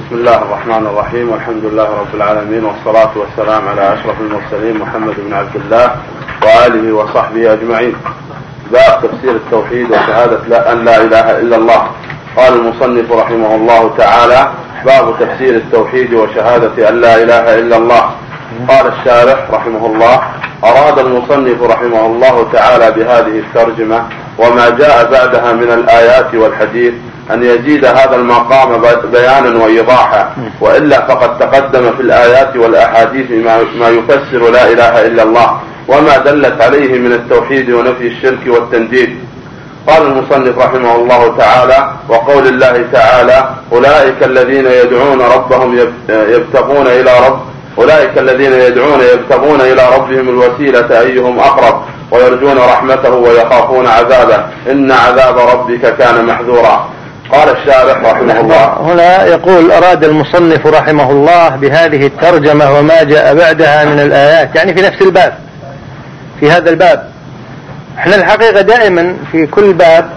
بسم الله الرحمن الرحيم، والحمد لله رب العالمين، والصلاة والسلام على أشرف المرسلين محمد بن عبد الله وآله وصحبه أجمعين. باب تفسير التوحيد وشهادة أن لا إله إلا الله. قال المصنف رحمه الله تعالى: باب تفسير التوحيد وشهادة أن لا إله إلا الله. قال الشارح رحمه الله: أراد المصنف رحمه الله تعالى بهذه الترجمة وما جاء بعدها من الآيات والحديث أن يزيد هذا المقام بيانا وإيضاحا، وإلا فقد تقدم في الآيات والأحاديث ما يفسر لا إله إلا الله وما دلت عليه من التوحيد ونفي الشرك والتنديد. قال المصنف رحمه الله تعالى: وقول الله تعالى: أولئك الذين يدعون يبتغون إلى ربهم الوسيلة أيهم أقرب ويرجون رحمته ويخافون عذابه إن عذاب ربك كان محذورا. قال الشارح رحمه الله: هنا يقول: أراد المصنف رحمه الله بهذه الترجمة وما جاء بعدها من الآيات، يعني في نفس الباب، في هذا الباب. احنا الحقيقة دائما في كل باب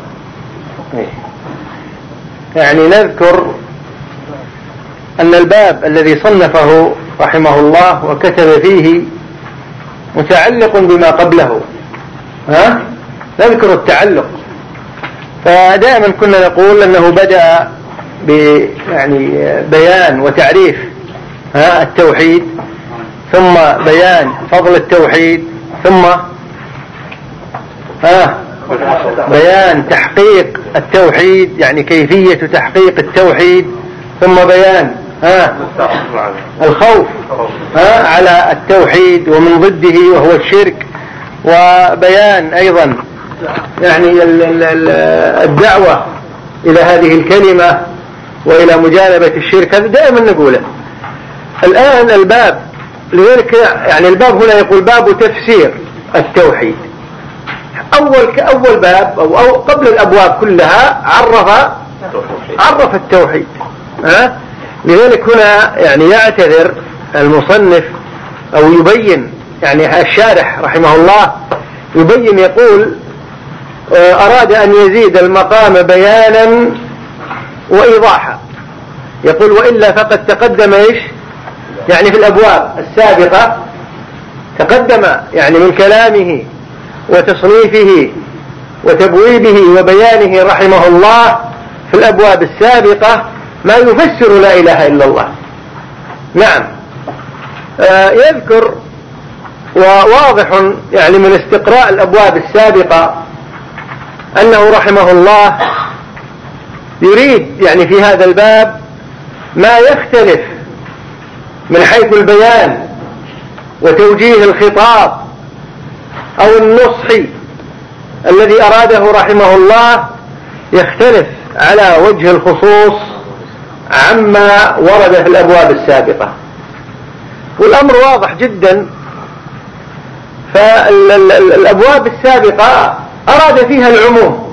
يعني نذكر أن الباب الذي صنفه رحمه الله وكتب فيه متعلق بما قبله، نذكر التعلق. فدائما كنا نقول أنه بدأ بيان وتعريف التوحيد، ثم بيان فضل التوحيد، ثم بيان تحقيق التوحيد، يعني كيفية تحقيق التوحيد، ثم بيان الخوف على التوحيد ومن ضده وهو الشرك، وبيان أيضا يعني الدعوة إلى هذه الكلمة وإلى مجانبة الشرك. هذا دائما نقوله. الآن الباب، لذلك يعني الباب هنا يقول: باب تفسير التوحيد. أول باب أو قبل الأبواب كلها عرف التوحيد. لذلك هنا يعني يعتذر المصنف أو يبين، يعني الشارح رحمه الله يبين، يقول: أراد أن يزيد المقام بيانا وإيضاحا. يقول: وإلا فقد تقدم يعني في الأبواب السابقة تقدم يعني من كلامه وتصنيفه وتبويبه وبيانه رحمه الله في الأبواب السابقة ما يفسر لا إله إلا الله. نعم، يذكر، وواضح يعني من استقراء الأبواب السابقة أنه رحمه الله يريد يعني في هذا الباب ما يختلف من حيث البيان وتوجيه الخطاب أو النصح الذي أراده رحمه الله، يختلف على وجه الخصوص عما ورد في الأبواب السابقة. والأمر واضح جدا. فالأبواب السابقة أراد فيها العموم،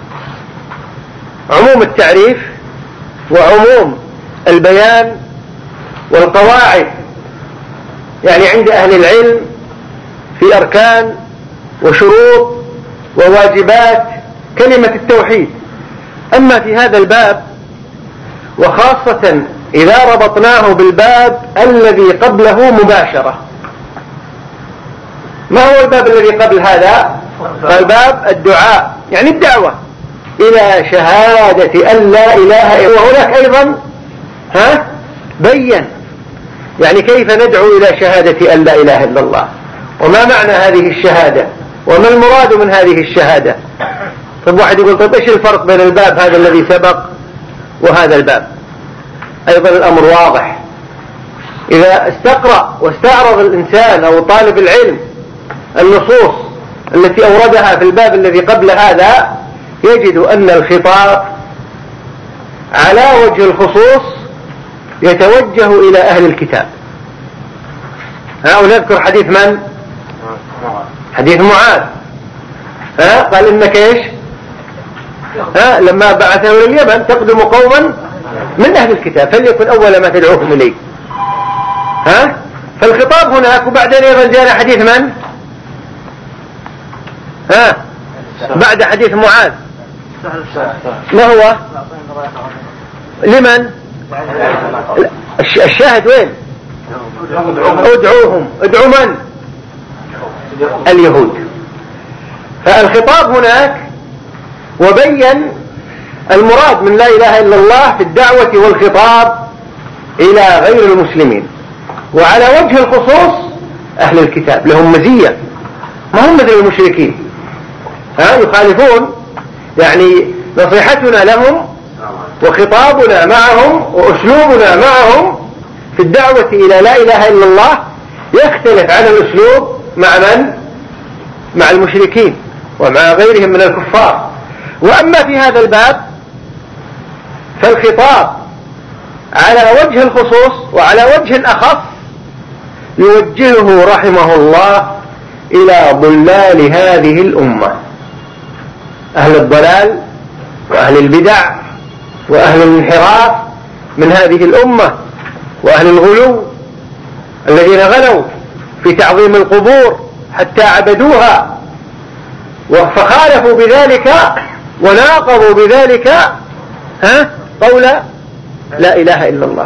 عموم التعريف وعموم البيان والقواعد، يعني عند أهل العلم في أركان وشروط وواجبات كلمة التوحيد. أما في هذا الباب، وخاصة إذا ربطناه بالباب الذي قبله مباشرة. ما هو الباب الذي قبل هذا؟ الباب الدعاء، يعني الدعوة إلى شهادة أن لا إله إلا الله. وهناك أيضا بين يعني كيف ندعو إلى شهادة أن لا إله إلا الله، وما معنى هذه الشهادة، وما المراد من هذه الشهادة. طب واحد يقول: طب إيش الفرق بين الباب هذا الذي سبق وهذا الباب؟ أيضا الأمر واضح. إذا استقرأ واستعرض الإنسان أو طالب العلم النصوص التي أوردها في الباب الذي قبل هذا، يجد أن الخطاب على وجه الخصوص يتوجه إلى أهل الكتاب. ونذكر حديث من؟ حديث معاذ. قال: إنك إيش؟ لما بعثه إلى اليمن تقدم قوما من أهل الكتاب فليكن أول ما تدعوهم إليه. فالخطاب هناك. وبعدين أيضا جاء حديث من؟ بعد حديث معاذ ما هو؟ لمن؟ الشاهد وين؟ ادعوهم. ادعوا من؟ اليهود. فالخطاب هناك وبين المراد من لا إله إلا الله في الدعوة والخطاب إلى غير المسلمين، وعلى وجه الخصوص أهل الكتاب لهم مزية، ما هم مثل المشركين يخالفون. يعني نصيحتنا لهم وخطابنا معهم وأسلوبنا معهم في الدعوة إلى لا إله إلا الله يختلف عن الأسلوب مع من؟ مع المشركين ومع غيرهم من الكفار. وأما في هذا الباب فالخطاب على وجه الخصوص وعلى وجه أخص يوجهه رحمه الله إلى ضلال هذه الأمة، أهل الضلال وأهل البدع وأهل الانحراف من هذه الأمة، وأهل الغلو الذين غلوا في تعظيم القبور حتى عبدوها فخالفوا بذلك وناقضوا بذلك قول لا إله إلا الله.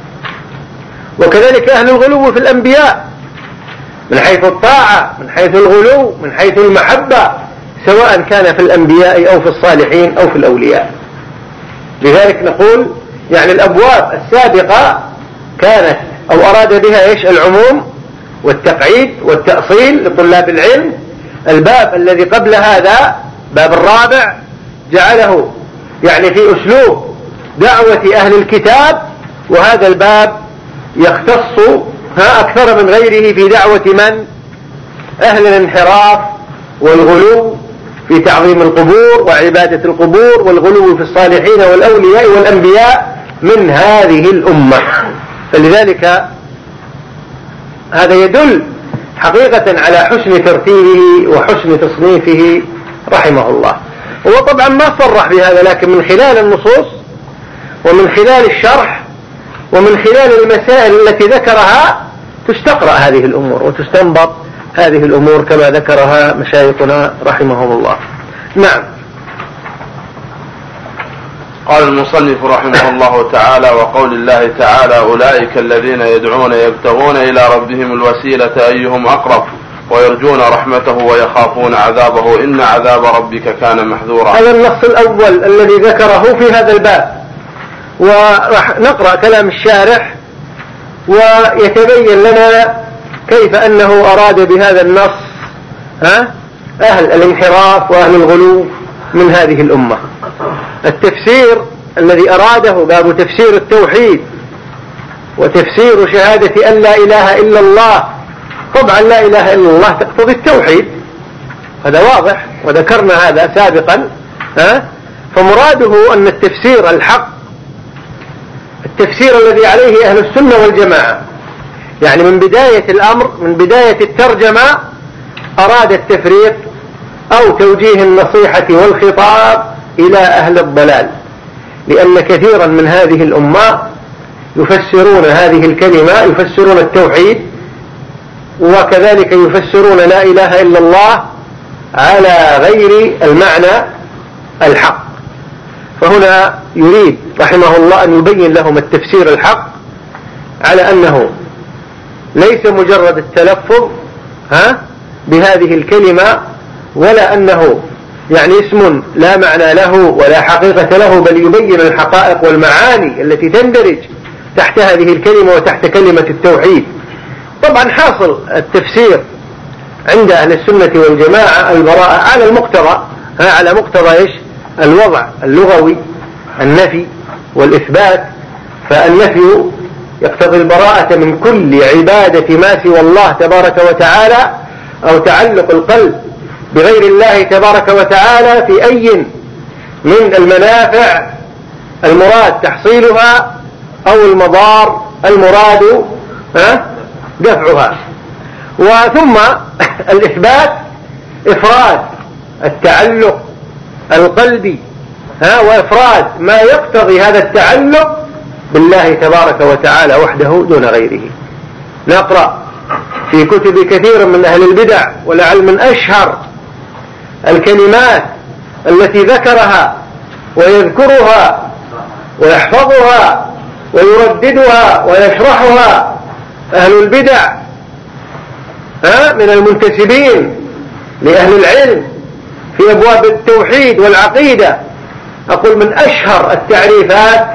وكذلك أهل الغلو في الأنبياء من حيث الطاعة، من حيث الغلو، من حيث المحبة، سواء كان في الأنبياء أو في الصالحين أو في الأولياء. لذلك نقول يعني الأبواب السابقة كانت أو أراد بها العموم والتقعيد والتأصيل لطلاب العلم. الباب الذي قبل هذا باب الرابع جعله يعني في أسلوب دعوة أهل الكتاب، وهذا الباب يختص أكثر من غيره في دعوة من؟ أهل الانحراف والغلو في تعظيم القبور وعبادة القبور والغلو في الصالحين والأولياء والأنبياء من هذه الأمة. فلذلك هذا يدل حقيقة على حسن ترتيبه وحسن تصنيفه رحمه الله. هو طبعا ما صرح بهذا، لكن من خلال النصوص ومن خلال الشرح ومن خلال المسائل التي ذكرها تستقرأ هذه الأمور وتستنبط هذه الأمور كما ذكرها مشايخنا رحمهم الله. نعم. قال المصنف رحمه الله تعالى: وقول الله تعالى: أولئك الذين يدعون يبتغون إلى ربهم الوسيلة أيهم أقرب ويرجون رحمته ويخافون عذابه إن عذاب ربك كان محذورا. هذا النص الأول الذي ذكره في هذا الباب، ورح نقرأ كلام الشارح ويتبين لنا كيف أنه أراد بهذا النص أهل الانحراف وأهل الغلو من هذه الأمة. التفسير الذي أراده باب تفسير التوحيد وتفسير شهادة أن لا إله إلا الله. طبعا لا إله إلا الله تقتضي التوحيد، هذا واضح وذكرنا هذا سابقا. فمراده أن التفسير الحق التفسير الذي عليه أهل السنة والجماعة، يعني من بداية الأمر من بداية الترجمة أراد التفريق أو توجيه النصيحة والخطاب إلى أهل الضلال، لأن كثيرا من هذه الأمة يفسرون هذه الكلمة، يفسرون التوحيد وكذلك يفسرون لا إله إلا الله على غير المعنى الحق. فهنا يريد رحمه الله أن يبين لهم التفسير الحق على أنه ليس مجرد التلفظ بهذه الكلمة، ولا أنه يعني اسم لا معنى له ولا حقيقة له، بل يبين الحقائق والمعاني التي تندرج تحت هذه الكلمة وتحت كلمة التوحيد. طبعا حاصل التفسير عند أهل السنة والجماعة البراءة على المقتضى، على مقتضى الوضع اللغوي، النفي والإثبات. فالنفي يقتضي البراءة من كل عبادة ما سوى الله تبارك وتعالى، أو تعلق القلب بغير الله تبارك وتعالى في أي من المنافع المراد تحصيلها أو المضار المراد دفعها. وثم الإثبات إفراد التعلق القلبي وإفراد ما يقتضي هذا التعلق بالله تبارك وتعالى وحده دون غيره. نقرأ في كتب كثير من أهل البدع، ولعل من أشهر الكلمات التي ذكرها ويذكرها ويحفظها يرددها ويشرحها أهل البدع من المنتسبين لأهل العلم في أبواب التوحيد والعقيدة. أقول من أشهر التعريفات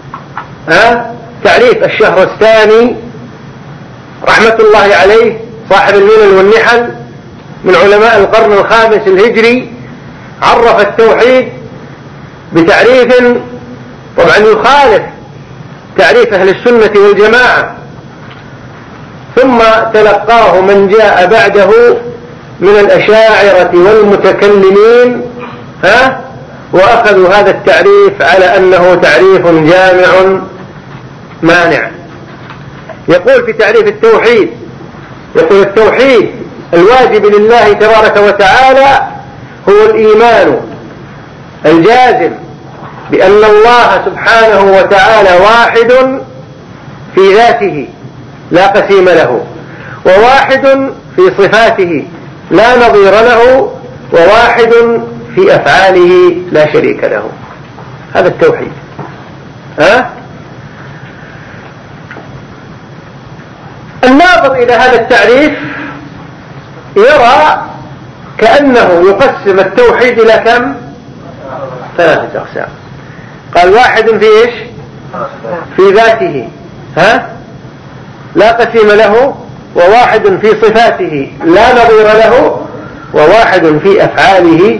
تعريف الشهرستاني رحمة الله عليه صاحب الملل والنحل من علماء القرن الخامس الهجري، عرف التوحيد بتعريف طبعا يخالف تعريف أهل السنة والجماعة، ثم تلقاه من جاء بعده من الأشاعرة والمتكلمين وأخذوا هذا التعريف على أنه تعريف جامع مانع. يقول في تعريف التوحيد، يقول التوحيد الواجب لله تبارك وتعالى هو الإيمان الجازم بأن الله سبحانه وتعالى واحد في ذاته لا قسيم له، وواحد في صفاته لا نظير له، وواحد في أفعاله لا شريك له. هذا التوحيد. الناظر إلى هذا التعريف يرى كأنه يقسم التوحيد إلى كم؟ 3 أقسام. قال واحد في إيش؟ في ذاته لا قسيم له، وواحد في صفاته لا نظير له، وواحد في أفعاله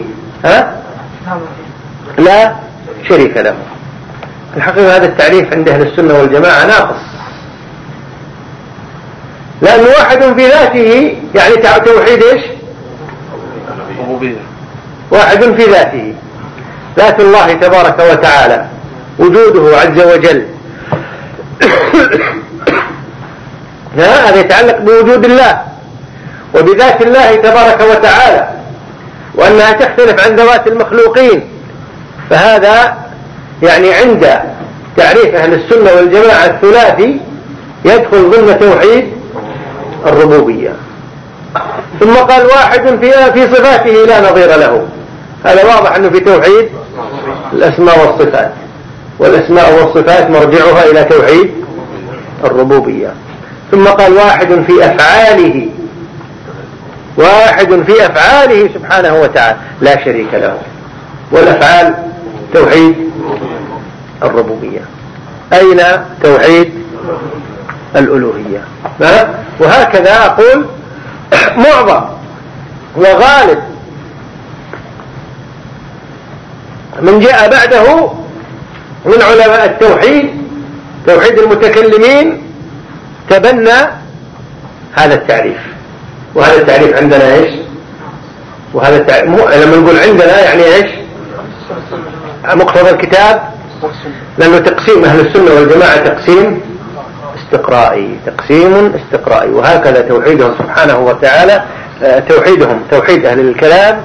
لا شريك له. الحقيقة هذا التعريف عند أهل السنة والجماعة ناقص، لأن واحد في ذاته يعني توحيد إيش؟ واحد في ذاته، ذات الله تبارك وتعالى وجوده عز وجل هذا يتعلق بوجود الله وبذات الله تبارك وتعالى، وأنها تختلف عن ذوات المخلوقين. فهذا يعني عند تعريف أهل السنة والجماعة الثلاثي يدخل ضمن توحيد الربوبية. ثم قال واحد في صفاته لا نظير له، هذا واضح أنه في توحيد الأسماء والصفات، والأسماء والصفات مرجعها إلى توحيد الربوبية. ثم قال واحد في أفعاله، واحد في أفعاله سبحانه وتعالى لا شريك له، والأفعال توحيد الربوبية. أين توحيد الألوهية؟ وهكذا أقول معظم وغالب من جاء بعده من علماء التوحيد، توحيد المتكلمين، تبنى هذا التعريف. وهذا التعريف عندنا ايش؟ وهذا التعريف لما نقول عندنا يعني ايش؟ مقتضى الكتاب، لأنه تقسيم أهل السنة والجماعة تقسيم استقرائي، تقسيم استقرائي. وهكذا توحيدهم سبحانه وتعالى، توحيدهم توحيد أهل الكلام،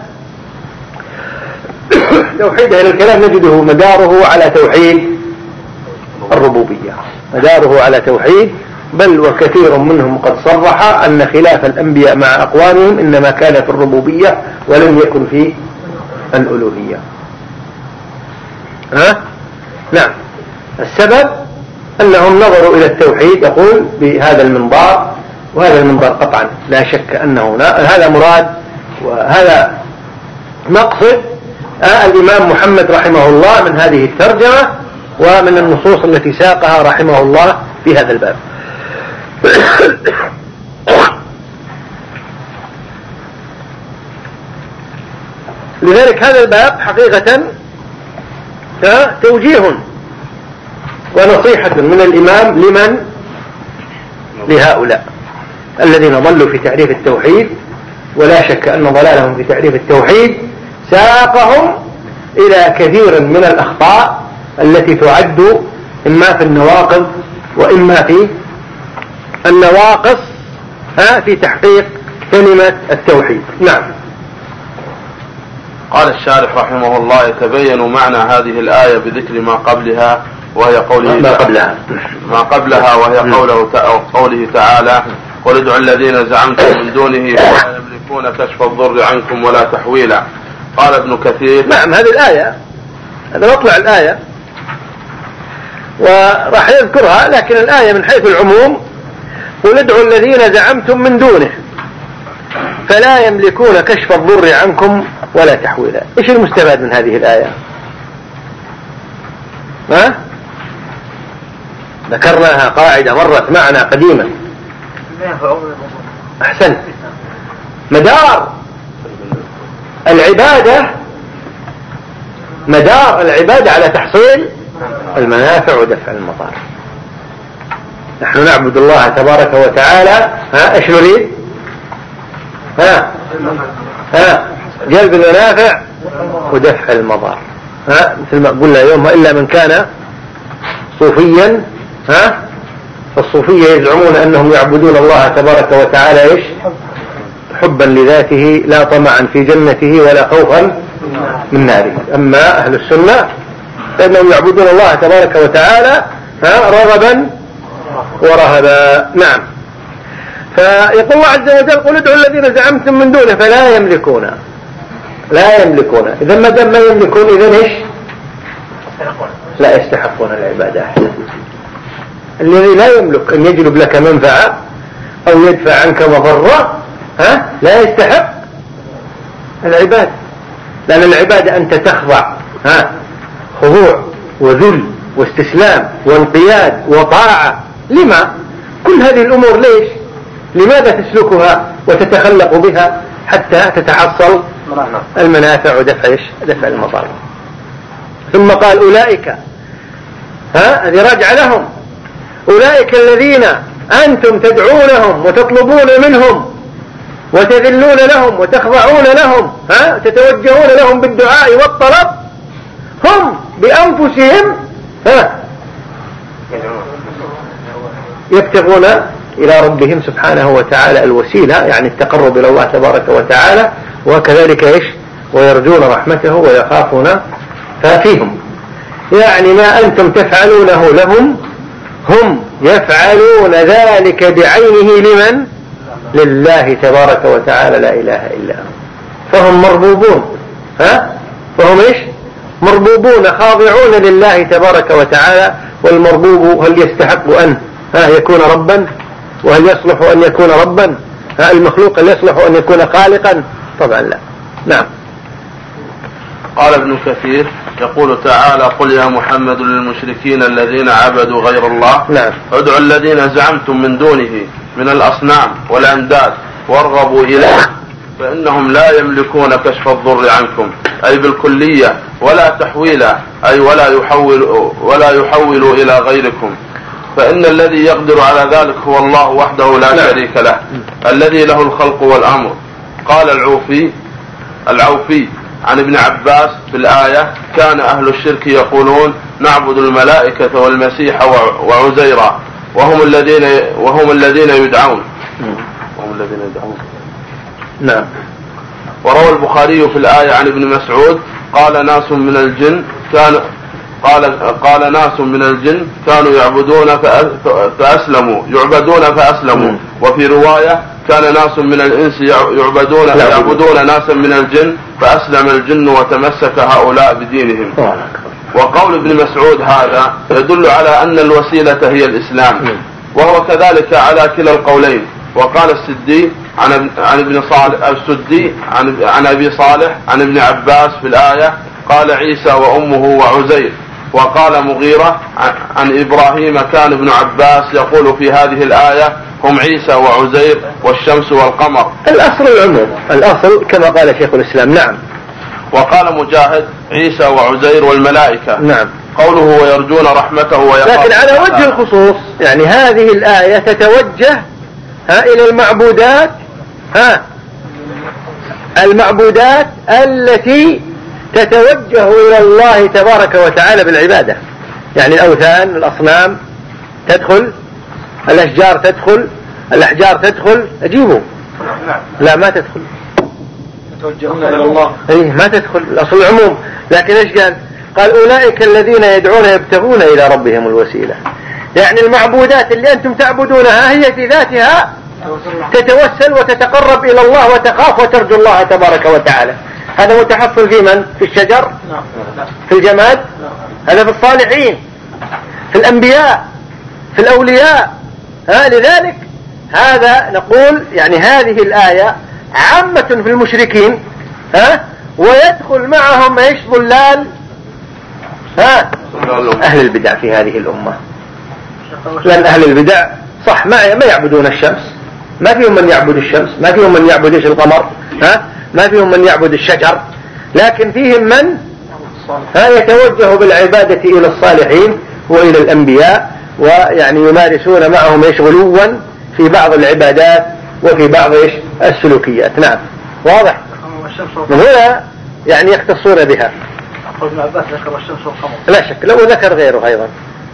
توحيد أهل الكلام نجده مداره على توحيد الربوبية، مداره على توحيد، بل وكثير منهم قد صرح أن خلاف الأنبياء مع أقوامهم إنما كان في الربوبية ولم يكن في الألوهية. نعم، السبب أنهم نظروا إلى التوحيد يقول بهذا المنظار، وهذا المنظار قطعا لا شك أنه هذا مراد وهذا مقصد الإمام محمد رحمه الله من هذه الترجمة ومن النصوص التي ساقها رحمه الله في هذا الباب. لذلك هذا الباب حقيقة توجيه ونصيحة من الإمام لمن؟ لهؤلاء الذين ضلوا في تعريف التوحيد، ولا شك أن ضلالهم في تعريف التوحيد ساقهم إلى كثير من الأخطاء التي تعد إما في النواقض وإما في النواقص في تحقيق كلمة التوحيد. نعم. قال الشارح رحمه الله: يتبين معنى هذه الآية بذكر ما قبلها وهي قوله ما قبلها وهي قوله تعالى: قل ادعوا الذين زعمتم من دونه فلا يملكون كشف الضر عنكم ولا تحويلا. قال ابن كثير: نعم، هذه الآية، هذا مطلع الآية، وراح يذكرها، لكن الآية من حيث العموم: قل ادعوا الذين زعمتم من دونه فلا يملكون كشف الضر عنكم ولا تحويلا. ايش المستفاد من هذه الآية؟ ذكرناها قاعدة مرت معنا قديما. أحسنت. مدار العبادة على تحصيل المنافع ودفع المضار. نحن نعبد الله تبارك وتعالى، ايش نريد؟ جلب المنافع ودفع المضار. مثل ما قلنا يوم: إلا من كان صوفيا. فالصوفية يزعمون أنهم يعبدون الله تبارك وتعالى ايش؟ حبا لذاته لا طمعا في جنته ولا خوفا من ناره. أما أهل السنة فإنهم يعبدون الله تبارك وتعالى رغبا ورهبا. نعم. فيقول الله عز وجل: قل ادعوا الذين زعمتم من دونه فلا يملكون. إذا ما دام ما يملكون، إذن ايش؟ لا يستحقون العبادة. الذي لا يملك أن يجلب لك منفعة أو يدفع عنك مضرة لا يستحق العبادة، لأن العبادة أنت تخضع خضوع وذل واستسلام وانقياد وطاعة. لما؟ كل هذه الأمور ليش؟ لماذا تسلكها وتتخلق بها؟ حتى تتحصل المنافع ودفع المضار. ثم قال: أولئك، هذه راجع لهم، أولئك الذين أنتم تدعونهم وتطلبون منهم وتذلون لهم وتخضعون لهم، تتوجهون لهم بالدعاء والطلب، هم بأنفسهم يبتغون إلى ربهم سبحانه وتعالى الوسيلة، يعني التقرب إلى الله تبارك وتعالى، وكذلك إيش؟ ويرجون رحمته ويخافون فيهم. يعني ما أنتم تفعلونه لهم هم يفعلون ذلك بعينه. لمن؟ لله تبارك وتعالى لا إله إلا هو. فهم مربوبون، فهم إيش؟ مربوبون خاضعون لله تبارك وتعالى. والمربوب هل يستحق أن يكون ربا؟ وهل يصلح أن يكون ربا؟ المخلوق هل يصلح أن يكون خالقا؟ طبعا لا. نعم. قال ابن كثير يقول تعالى: قل يا محمد للمشركين الذين عبدوا غير الله ادعوا الذين زعمتم من دونه من الأصنام والأنداد وارغبوا إليه فإنهم لا يملكون كشف الضر عنكم، أي بالكلية، ولا تحويلا، أي ولا يحول إلى غيركم، فإن الذي يقدر على ذلك هو الله وحده لا شريك له الذي له الخلق والأمر. قال العوفي عن ابن عباس في الآية: كان أهل الشرك يقولون نعبد الملائكة والمسيح وعزيرا وهم الذين يدعون. نعم. وروى البخاري في الآية عن ابن مسعود: قال ناس من الجن كانوا يعبدون فأسلموا. وفي رواية: كان ناس من الإنس يعبدون ناسا من الجن فأسلم الجن وتمسك هؤلاء بدينهم. وقول ابن مسعود هذا يدل على أن الوسيلة هي الإسلام، وهو كذلك على كلا القولين. وقال السدي عن أبي صالح عن ابن عباس في الآية: قال عيسى وأمه وعزير. وقال مغيرة عن إبراهيم: كان ابن عباس يقول في هذه الآية: هم عيسى وعزير والشمس والقمر. الأصل العموم، الأصل كما قال شيخ الإسلام. نعم. وقال مجاهد: عيسى وعزير والملائكة. نعم. قوله ويرجون رحمته ويخافون. لكن على وجه الخصوص يعني هذه الآية تتوجه إلى المعبودات التي تتوجه إلى الله تبارك وتعالى بالعبادة، يعني الأوثان، الأصنام تدخل، الأشجار تدخل، الأحجار تدخل. أجيبوا. لا، ما تدخل. يتوجهون إلى الله. ما تدخل، الأصل العموم. لكن إيش قال؟ أولئك الذين يدعون يبتغون إلى ربهم الوسيلة. يعني المعبودات اللي أنتم تعبدونها هي في ذاتها تتوسل وتتقرب إلى الله وتخاف وترجو الله تبارك وتعالى. هذا متحصل في من؟ في الشجر؟ في الجماد؟ هذا في الصالحين. في الأنبياء، في الأولياء. لذلك هذا نقول يعني هذه الآية عامة في المشركين، ويدخل معهم ايش؟ ضلال أهل البدع في هذه الأمة. لأن أهل البدع صح ما يعبدون الشمس، ما فيهم من يعبد الشمس، ما فيهم من يعبد ايش؟ القمر، ما فيهم من يعبد الشجر، لكن فيهم من يتوجه بالعبادة إلى الصالحين وإلى الأنبياء، ويعني يمارسون معهم ايش؟ غلوا في بعض العبادات وفي بعض ايش؟ السلوكيات. نعم واضح. من هنا يعني يختصون بها. ابن عباس ذكر الشمس والقمر لا شك، لو ذكر غيره أيضا.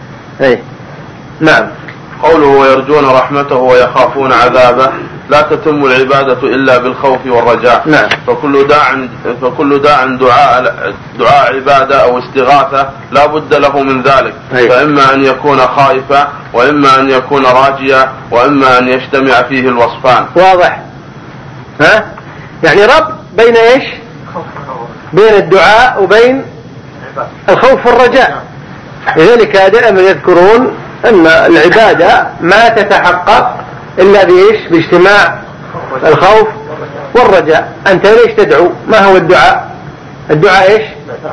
نعم. قوله ويرجون رحمته ويخافون عذابه، لا تتم العبادة إلا بالخوف والرجاء. نعم. فكل دعاء عبادة أو استغاثة لا بد له من ذلك. فإما أن يكون خائفا، وإما أن يكون راجيا، وإما أن يجتمع فيه الوصفان. واضح. يعني رب بين ايش؟ بين الدعاء وبين الخوف والرجاء. لذلك دائما يذكرون أن العبادة ما تتحقق إلا بإيش؟ باجتماع الخوف والرجاء. أنت ليش تدعو؟ ما هو الدعاء؟ الدعاء إيش؟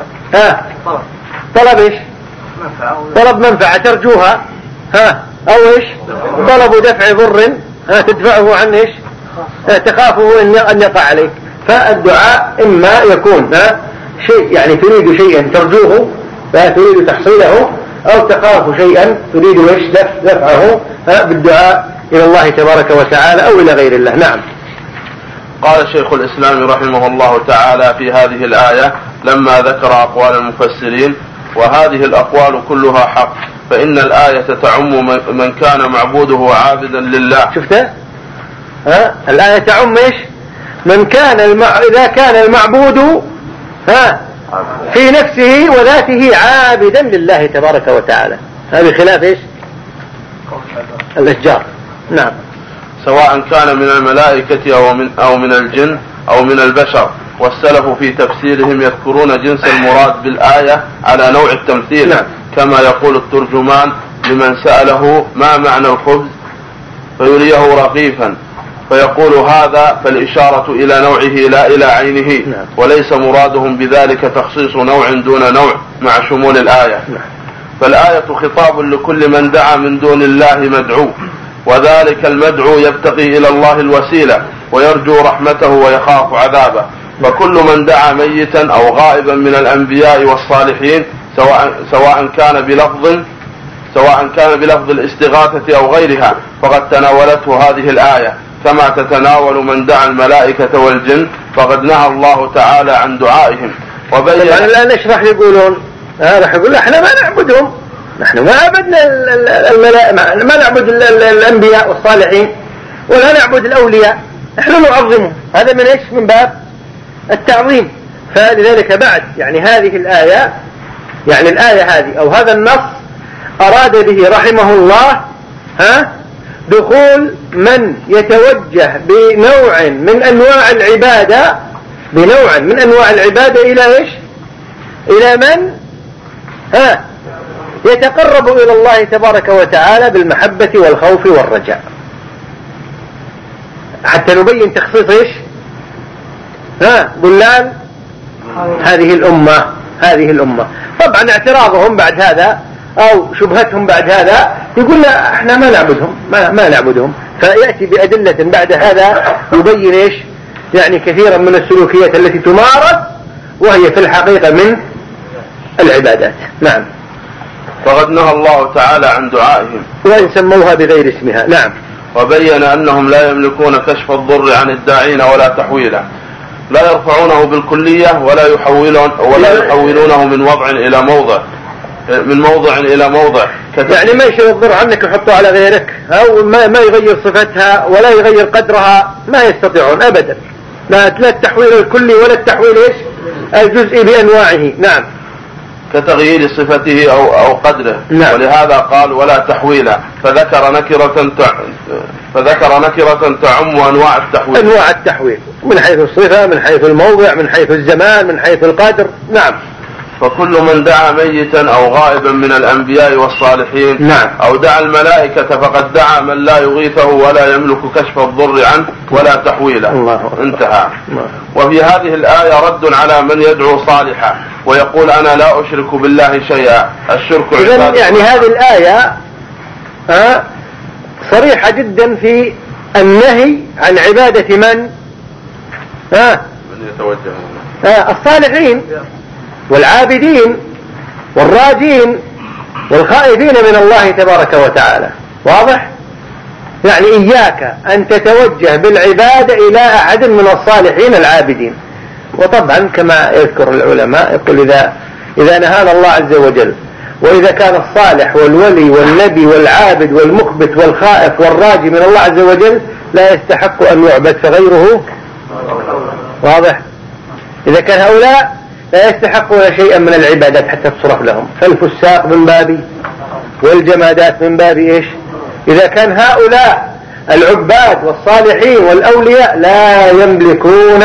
طلب إيش؟ طلب منفعة ترجوها، أو إيش؟ طلب دفع ضر تدفعه عن إيش؟ تخافه أن يقع عليك. فالدعاء إما يكون شيء يعني تريد شيئا ترجوه تريد تحصيله، أو تخاف شيئا تريد إيش؟ دفعه بالدعاء إلى الله تبارك وتعالى أو إلى غير الله. نعم. قال شيخ الإسلام رحمه الله تعالى في هذه الآية لما ذكر أقوال المفسرين: وهذه الأقوال كلها حق، فإن الآية تعم من كان معبوده عابدا لله. شفت؟ الآية تعم إيش؟ من كان إذا كان المعبود في نفسه وذاته عابدا لله تبارك وتعالى، هذا خلاف إيش؟ الأشجار. نعم. سواء كان من الملائكة أو من الجن أو من البشر. والسلف في تفسيرهم يذكرون جنس المراد بالآية على نوع التمثيل. نعم. كما يقول الترجمان لمن سأله ما معنى الخبز فيريه رغيفا فيقول هذا، فالإشارة إلى نوعه لا إلى عينه. نعم. وليس مرادهم بذلك تخصيص نوع دون نوع مع شمول الآية. نعم. فالآية خطاب لكل من دعا من دون الله مدعو، وذلك المدعو يبتغي إلى الله الوسيلة ويرجو رحمته ويخاف عذابه. فكل من دعا ميتا أو غائبا من الأنبياء والصالحين سواء كان بلفظ الاستغاثة أو غيرها فقد تناولته هذه الآية، كما تتناول من دعا الملائكة والجن، فقد نهى الله تعالى عن دعائهم. وبين الآن ايش راح يقولون؟ راح يقول احنا ما نعبدهم، نحن ما عبدنا الملائكة، ما نعبد الأنبياء والصالحين ولا نعبد الأولياء، نحن نعظمهم. هذا من ايش؟ من باب التعظيم. فلذلك بعد يعني هذه الآية، يعني الآية هذه أو هذا النص أراد به رحمه الله دخول من يتوجه بنوع من أنواع العبادة إلى إيش؟ إلى من يتقرب إلى الله تبارك وتعالى بالمحبة والخوف والرجاء، حتى نبين تخصيص إيش؟ ضلال هذه الأمة. طبعا اعتراضهم بعد هذا أو شبهتهم بعد هذا يقول لا احنا ما نعبدهم، فيأتي بأدلة بعد هذا يبين ايش؟ يعني كثيرا من السلوكيات التي تمارس وهي في الحقيقة من العبادات. نعم. فقد نهى الله تعالى عن دعائهم وإن سموها بغير اسمها. نعم. وبين أنهم لا يملكون كشف الضر عن الداعين ولا تحويله، لا يرفعونه بالكلية ولا يحولونه من موضع إلى موضع يعني ما يشيل الضر عنك يحطه على غيرك، أو ما يغير صفتها ولا يغير قدرها، ما يستطيعون أبدا، لا التحويل الكلي ولا التحويل الجزئي بأنواعه. نعم. كتغيير صفته أو قدره. نعم. ولهذا قال ولا تحويلا، فذكر نكرة تعم أنواع التحويل من حيث الصفة، من حيث الموضع، من حيث الزمان، من حيث القدر. نعم. فكل من دعا ميتا أو غائبا من الأنبياء والصالحين نعم. أو دعا الملائكة فقد دعا من لا يغيثه ولا يملك كشف الضر عنه ولا تحويله. انتهى. وفي هذه الآية رد على من يدعو صالحا ويقول أنا لا أشرك بالله شيئا. الشرك عبادة. يعني هذه الآية صريحة جدا في النهي عن عبادة من يتوجه الصالحين والعابدين والراجين والخائفين من الله تبارك وتعالى. واضح؟ يعني إياك أن تتوجه بالعبادة إلى أحد من الصالحين العابدين. وطبعا كما يذكر العلماء يقول إذا نهانا الله عز وجل وإذا كان الصالح والولي والنبي والعابد والمخبت والخائف والراجي من الله عز وجل لا يستحق أن يعبد فغيره. واضح؟ إذا كان هؤلاء لا يستحقون شيئا من العبادات حتى تصرف لهم، فالفساق من باب والجمادات من باب إيش؟ إذا كان هؤلاء العباد والصالحين والأولياء لا يملكون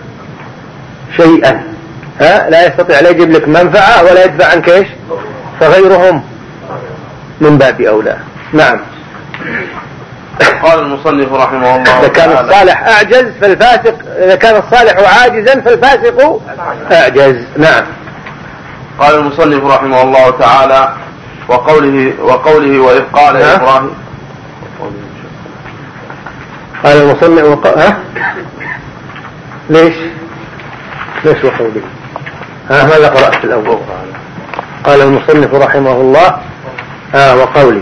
شيئا، لا يستطيع لا يجيب لك منفعة ولا يدفع عنك إيش؟ فغيرهم من باب أولى. نعم. قال المصنف رحمه الله إذا كان الصالح أعجز فالفاسق، إذا كان الصالح عاجزا فالفاسق أعجز. نعم. قال المصنف رحمه الله تعالى وقوله وإذ قال إبراهيم. قال المصنف ليش وقوله ماذا قرأت في الأول؟ قال المصنف رحمه الله وقوله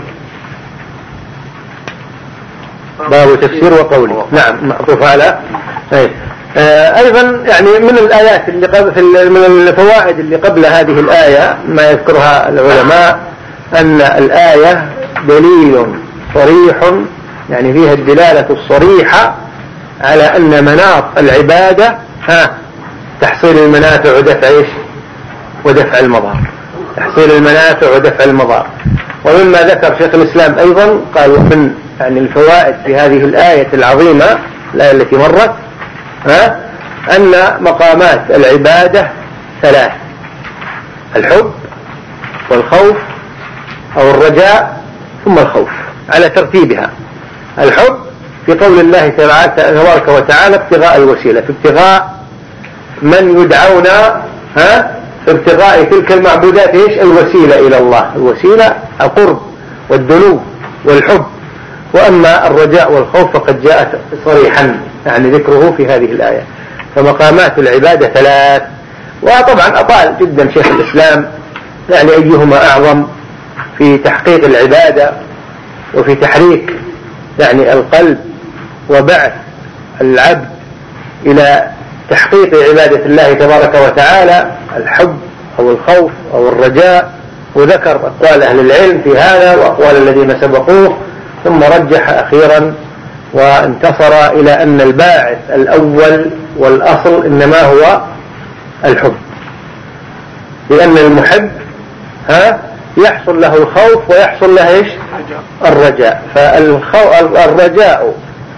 باب تفسير وقوله. نعم معطوف على أيضا يعني من الآيات اللي من الفوائد اللي قبل هذه الآية ما يذكرها العلماء أن الآية دليل صريح يعني فيها الدلالة الصريحة على أن مناط العبادة تحصيل المنافع ودفع المضار. تحصيل المنافع ودفع المضار. ومما ذكر شيخ الإسلام أيضا قال ومن يعني الفوائد في هذه الآية العظيمة الآية التي مرت أن مقامات العبادة ثلاث: الحب والخوف أو الرجاء ثم الخوف على ترتيبها. الحب في قول الله تبارك وتعالى ابتغاء الوسيلة، في ابتغاء من يدعون في ابتغاء تلك المعبودات الوسيلة إلى الله، الوسيلة القرب والدنو والحب. وأما الرجاء والخوف فقد جاءت صريحا يعني ذكره في هذه الآية. فمقامات العبادة ثلاث. وطبعا أطال جدا شيخ الإسلام يعني أيهما أعظم في تحقيق العبادة وفي تحريك يعني القلب وبعث العبد إلى تحقيق عبادة الله تبارك وتعالى، الحب أو الخوف أو الرجاء. وذكر أقوال أهل العلم في هذا وأقوال الذين سبقوه، ثم رجح أخيرا وانتصر إلى أن الباعث الأول والأصل إنما هو الحب، لأن المحب يحصل له الخوف ويحصل له الرجاء. فالرجاء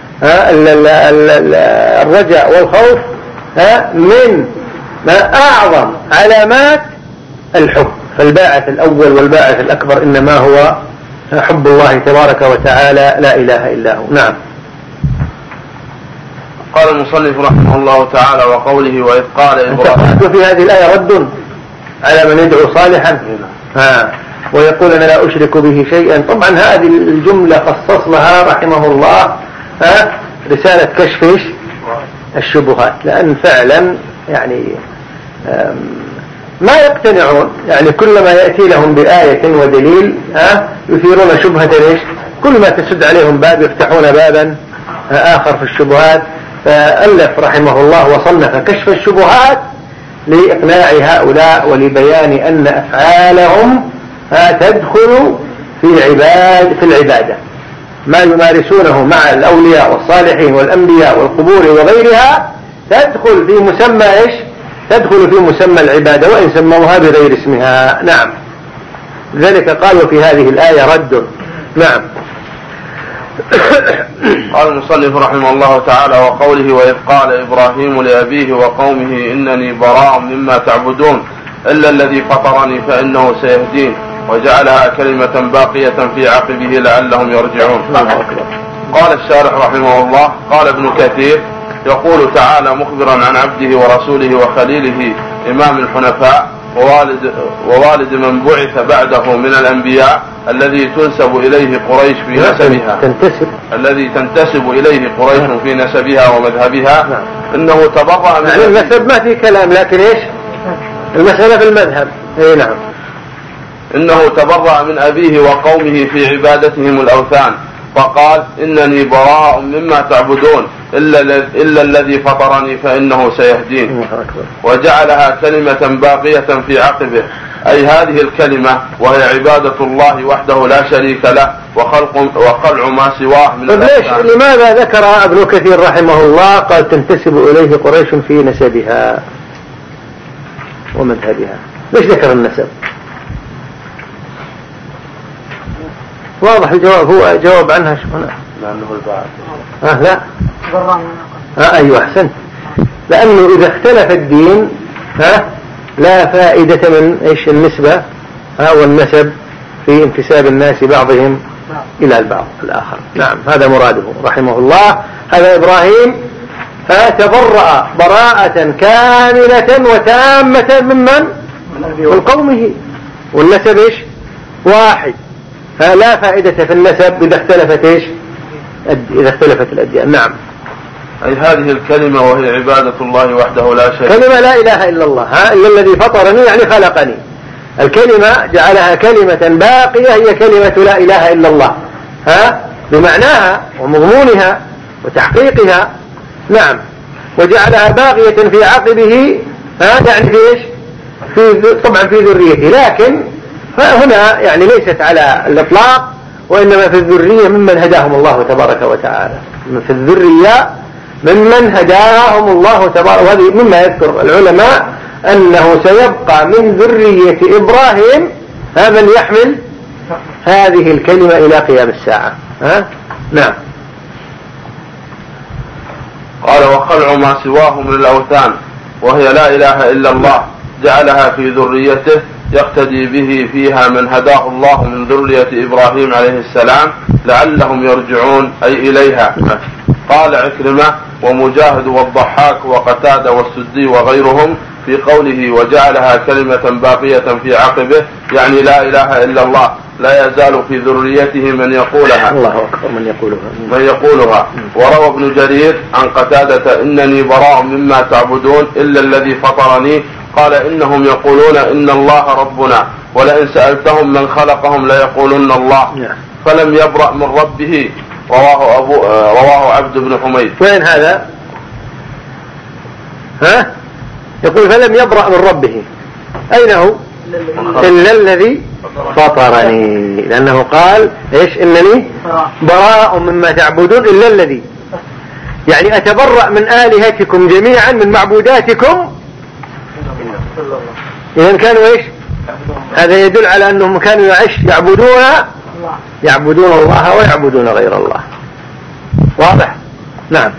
الرجاء والخوف من أعظم علامات الحب. فالباعث الأول والباعث الأكبر إنما هو حب الله تبارك وتعالى لا إله إلا هو. نعم. قال المصنف رحمه الله تعالى وقوله وإذ قال إبراهيم. وفي هذه الآية رد على من يدعو صالحا ويقول أنا لا أشرك به شيئا. طبعا هذه الجملة خصص لها رحمه الله رسالة كشف الشبهات، لأن فعلا يعني ما يقتنعون، يعني كلما يأتي لهم بآية ودليل يثيرون شبهة كل ما تسد عليهم باب يفتحون بابا آخر في الشبهات. فألف رحمه الله وصنف كشف الشبهات لإقناع هؤلاء ولبيان أن أفعالهم تدخل في العبادة. ما يمارسونه مع الأولياء والصالحين والأنبياء والقبور وغيرها تدخل في مسمى تدخل في مسمى العبادة وإن سموها بغير اسمها. نعم. لذلك قالوا في هذه الآية رد. نعم. قال المصنف رحمه الله تعالى وقوله وإذ قال إبراهيم لأبيه وقومه إنني براء مما تعبدون إلا الذي فطرني فإنه سيهدين وجعلها كلمة باقية في عقبه لعلهم يرجعون. قال الشارح رحمه الله: قال ابن كثير: يقول تعالى مخبرا عن عبده ورسوله وخليله إمام الحنفاء ووالد من بعث بعده من الأنبياء الذي تنسب إليه قريش في نسبها الذي تنتسب إليه قريش في نسبها ومذهبها. إنه تبرأ من المذهب ما في كلام، لكن إيش المسألة في المذهب. نعم. إنه تبرأ من أبيه وقومه في عبادتهم الأوثان فقال: إنني براء مما تعبدون إلا الذي فطرني فإنه سيهدين. وجعلها كلمة باقية في عقبه، أي هذه الكلمة وهي عبادة الله وحده لا شريك له وخلع ما سواه من الأوثان. لماذا ذكر ابن كثير رحمه الله قال تنتسب إليه قريش في نسبها ومذهبها؟ ليش ذكر النسب؟ واضح الجواب، هو جواب عنها لأنه البعض لا أيوة أحسنت، لأنه إذا اختلف الدين لا فائدة من إيش النسبة والنسب في انتساب الناس بعضهم إلى البعض الآخر. نعم، هذا مراده رحمه الله. هذا إبراهيم تبرأ براءة كاملة وتامة من قومه، والنسب إيش واحد، فلا فائدة في النسب إذا اختلفت إيش إذا اختلفت الأديان. نعم. أي هذه الكلمة وهي عبادة الله وحده لا شريك له، كلمة لا إله إلا الله، إلا الذي فطرني يعني خلقني. الكلمة جعلها كلمة باقية هي كلمة لا إله إلا الله بمعناها ومضمونها وتحقيقها. نعم. وجعلها باقية في عقبه يعني في إيش طبعا في ذريته، لكن فهنا يعني ليست على الإطلاق، وإنما في الذرية ممن هداهم الله تبارك وتعالى، في الذرية ممن هداهم الله تبارك. وهذه مما يذكر العلماء أنه سيبقى من ذرية إبراهيم من يحمل هذه الكلمة إلى قيام الساعة. نعم. قال: وخلع ما سواه من الأوثان وهي لا إله إلا الله جعلها في ذريته يقتدي به فيها من هداه الله من ذرية إبراهيم عليه السلام لعلهم يرجعون أي إليها. قال عكرمة ومجاهد والضحاك وقتادة والسدي وغيرهم في قوله وجعلها كلمة باقية في عقبه يعني لا إله إلا الله لا يزال في ذريته من يقولها. الله أكبر، من يقولها. وروى ابن جرير عن قتادة: إنني براء مما تعبدون إلا الذي فطرني. قال: إنهم يقولون إن الله ربنا ولئن سألتهم من خلقهم ليقولن الله فلم يبرأ من ربه. رواه عبد بن حميد. وين هذا؟ يقول فلم يبرأ من ربه، أين هو؟ إلا الذي فطرني، لأنه قال إيش؟ إنني براء مما تعبدون إلا الذي، يعني أتبرأ من آلهتكم جميعا من معبوداتكم. إذن كانوا إيش؟ هذا يدل على أنهم كانوا يعبدون الله ويعبدون غير الله. واضح؟ نعم.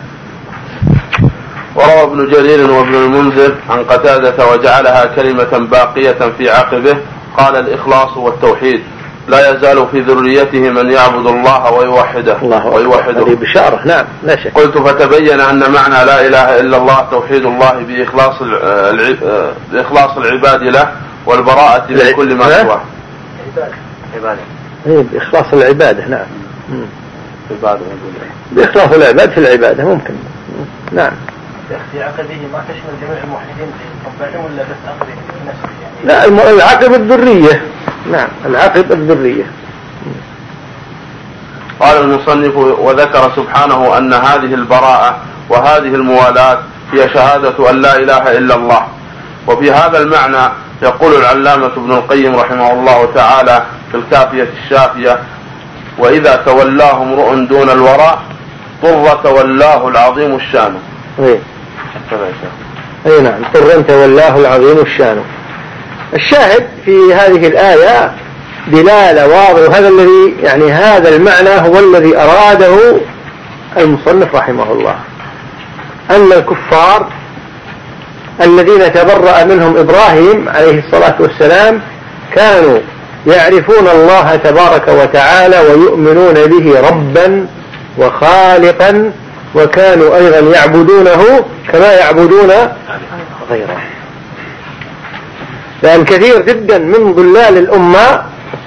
وروى ابن جرير وابن المنذر عن قتادة وجعلها كلمة باقية في عقبه. قال: الإخلاص والتوحيد لا يزال في ذريته من يعبد الله ويوحده. هذه بشارة. نعم، لا شك. قلت: فتبين أن معنى لا إله إلا الله توحيد الله بإخلاص العباد له والبراءة من كل ما سواه. بإخلاص العبادة. نعم. بإخلاص العباد في العبادة ممكن. نعم. في عقبه ما تشمل جميع الموحدين بعدهم ولا بس عقبه نفسه يعني؟ لا، العقب الذرية. نعم، العقب الذرية. قال المصنف: وذكر سبحانه أن هذه البراءة وهذه الموالاة هي شهادة أن لا إله إلا الله. وفي هذا المعنى يقول العلامة ابن القيم رحمه الله تعالى في الكافية الشافية: وإذا تولاه امرؤ دون الوراء طر تولاه العظيم الشان. أي نعم، طر تولاه العظيم الشان. الشاهد في هذه الآية دلالة واضحة، وهذا الذي يعني هذا المعنى هو الذي أراده المصنف رحمه الله، أن الكفار الذين تبرأ منهم إبراهيم عليه الصلاة والسلام كانوا يعرفون الله تبارك وتعالى ويؤمنون به ربا وخالقا، وكانوا أيضا يعبدونه كما يعبدون غيره. لأن كثير جدا من ضلال الأمة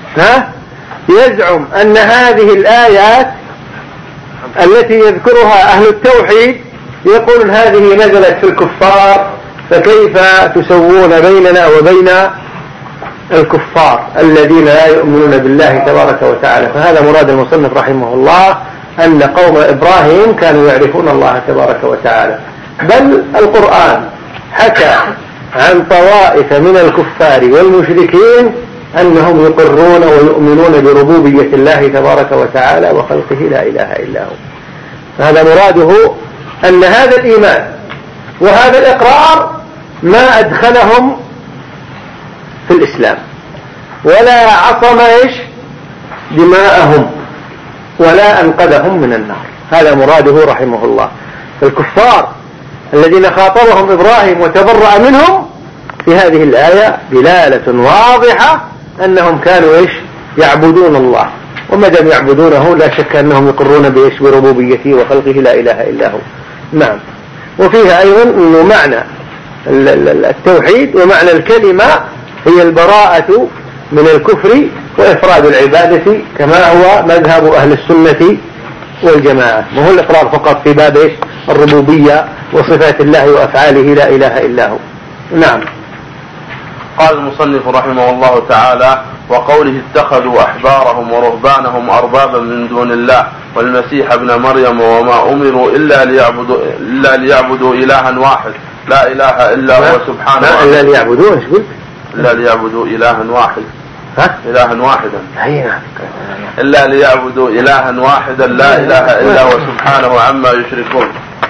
يزعم أن هذه الآيات التي يذكرها أهل التوحيد يقولون هذه نزلت في الكفار، فكيف تسوون بيننا وبين الكفار الذين لا يؤمنون بالله تبارك وتعالى. فهذا مراد المصنف رحمه الله، أن قوم إبراهيم كانوا يعرفون الله تبارك وتعالى. بل القرآن حكى عن طوائف من الكفار والمشركين أنهم يقرون ويؤمنون بربوبية الله تبارك وتعالى وخلقه لا إله إلا هو. فهذا مراده أن هذا الإيمان وهذا الإقرار ما أدخلهم في الإسلام ولا عصم دماءهم ولا أنقذهم من النار. هذا مراده رحمه الله. الكفار الذين خاطبهم إبراهيم وتبرأ منهم في هذه الآية دلالة واضحة أنهم كانوا يعبدون الله، وما دام يعبدونه لا شك أنهم يقرون بربوبيته وخلقه لا إله إلا هو. نعم. وفيها أيضا أنه معنى التوحيد ومعنى الكلمة هي البراءة من الكفر وإفراد العبادة كما هو مذهب أهل السنة والجماعة، وهو الإقرار فقط في باب الربوبية وصفات الله وأفعاله لا إله إلا هو. نعم. قال المصنف رحمه الله تعالى: وقوله اتخذوا أحبارهم ورهبانهم أربابا من دون الله والمسيح ابن مريم وما أمروا إلا ليعبدوا إلها واحد لا إله إلا هو سبحانه. إلا ليعبدوا إيش قلت؟ إلا ليعبدوا إلها واحد. إلها واحدا. إلا ليعبدوا إلها واحدا لا إله إلا هو سبحانه عما يشركون.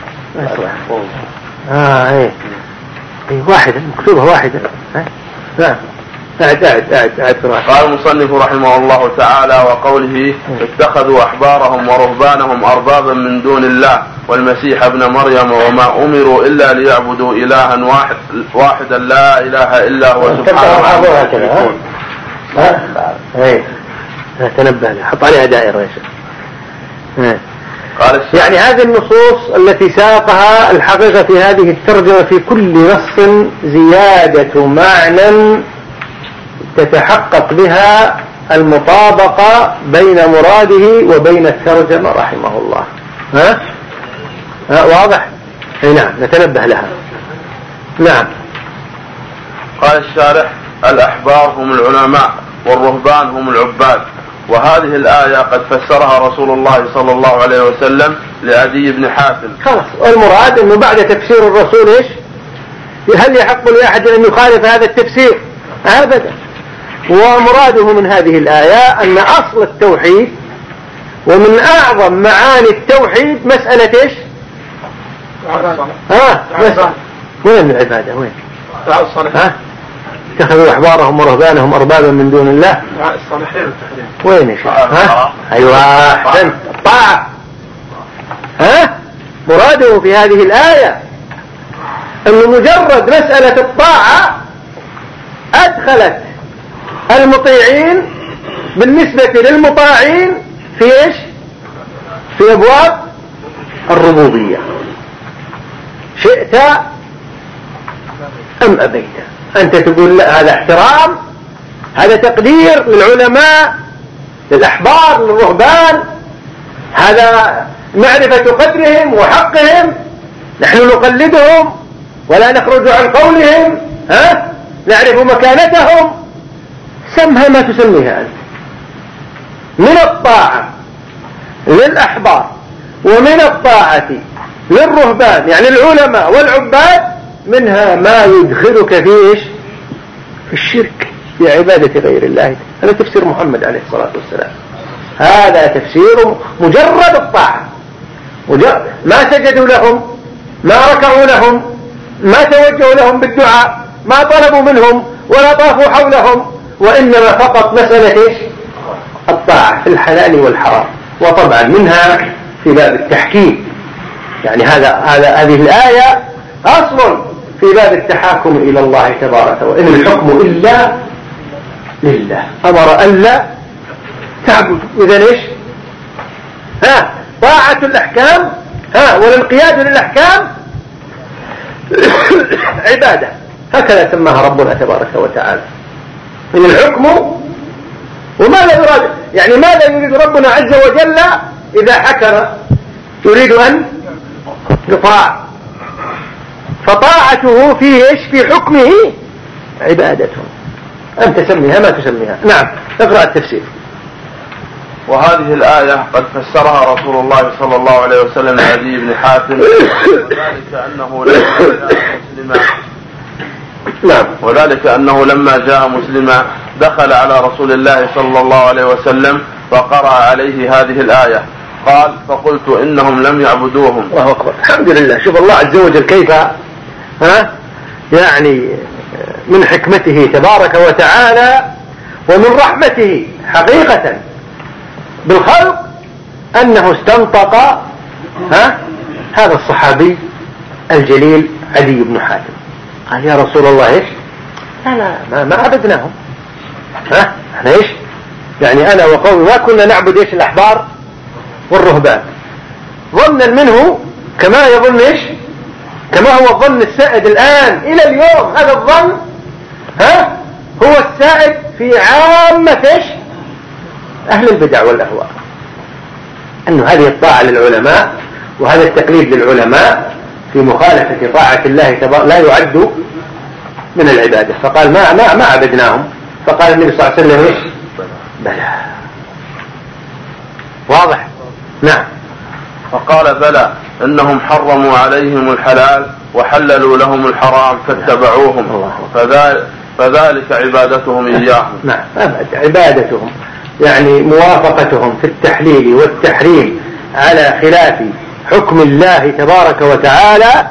إيه واحدا مكتوبة واحدا. نعم. قال المصنف رحمه الله تعالى: وقوله اتخذوا أحبارهم ورهبانهم أربابا من دون الله والمسيح ابن مريم وما أمروا إلا ليعبدوا إلها واحدا لا إله إلا هو سبحانه عما يشركون. تنبه لها، حط عليها دائرة. يعني هذه النصوص التي ساقها الحقيقة في هذه الترجمة في كل نص زيادة معنى تتحقق بها المطابقة بين مراده وبين الترجمة رحمه الله. واضح؟ نعم، نتنبه لها. نعم. قال الشارح: الأحبار هم العلماء والرهبان هم العباد. وهذه الآية قد فسرها رسول الله صلى الله عليه وسلم لعدي بن حاتم. خلاص، والمراد أنه بعد تفسير الرسول هل يحق لأحد أن يخالف هذا التفسير؟ أبدا. ومراده من هذه الآية أن أصل التوحيد ومن أعظم معاني التوحيد مسألة وين العبادة؟ وين؟ اتخذوا أحبارهم ورهبانهم أربابا من دون الله. وين يا شيخ؟ أيوة أحسن. الطاعة. مراده في هذه الآية أن مجرد مسألة الطاعة أدخلت المطيعين بالنسبة للمطاعين في في أبواب الربوبية، شئت أم أبيت. أنت تقول لا، هذا احترام، هذا تقدير للعلماء للأحبار للرهبان، هذا معرفة قدرهم وحقهم، نحن نقلدهم ولا نخرج عن قولهم، نعرف مكانتهم. سمها ما تسميها أنت. من الطاعة للأحبار ومن الطاعة للرهبان يعني العلماء والعباد منها ما يدخلك في في الشرك، في عبادة غير الله. هذا تفسير محمد عليه الصلاة والسلام. هذا تفسير مجرد الطاعة، ما سجدوا لهم، ما ركعوا لهم، ما توجهوا لهم بالدعاء، ما طلبوا منهم ولا طافوا حولهم، وإنما فقط مسألة الطاعة في الحلال والحرام. وطبعا منها في باب التحكيم، يعني هذه الآية أصل في باب التحاكم إلى الله تبارك وإن الحكم إلا لله، أمر ألا تعبد. إذن إيش؟ طاعة الأحكام والانقياد للأحكام عبادة، هكذا سماها ربنا تبارك وتعالى. إن الحكم، وماذا يراد؟ يعني ماذا يريد ربنا عز وجل إذا حكم؟ يريد أن يطاع، فطاعته في إيش؟ في حكمه عبادته. أن تسميها ما تسميها. نعم، اقرأ التفسير. وهذه الآية قد فسرها رسول الله صلى الله عليه وسلم لعدي بن حاتم، وذلك أنه لما جاء مسلما دخل على رسول الله صلى الله عليه وسلم فقرأ عليه هذه الآية، قال: فقلت إنهم لم يعبدوهم. الله أكبر، الحمد لله. شوف الله عز وجل كيف يعني من حكمته تبارك وتعالى ومن رحمته حقيقة بالخلق أنه استنطق هذا الصحابي الجليل عدي بن حاتم، قال: يا رسول الله إيش؟ ما عبدناهم. احنا إيش؟ يعني أنا وقومي ما كنا نعبد إيش؟ الأحبار والرهبان، ظنا منه كما يظن إيش؟ كما هو الظن السائد الآن إلى اليوم. هذا الظن هو السائد في عامة إيش؟ أهل البدع والأهواء، أنه هذه الطاعة للعلماء وهذا التقليد للعلماء في مخالفة طاعة الله تبارك لا يعد من العبادة. فقال ما عبدناهم. فقال النبي صلى الله عليه وسلم إيش؟ بلى. واضح؟ نعم. فقال: بلى، إنهم حرموا عليهم الحلال وحللوا لهم الحرام فاتبعوهم، فذلك عبادتهم إياهم. نعم، عبادتهم يعني موافقتهم في التحليل والتحريم على خلاف حكم الله تبارك وتعالى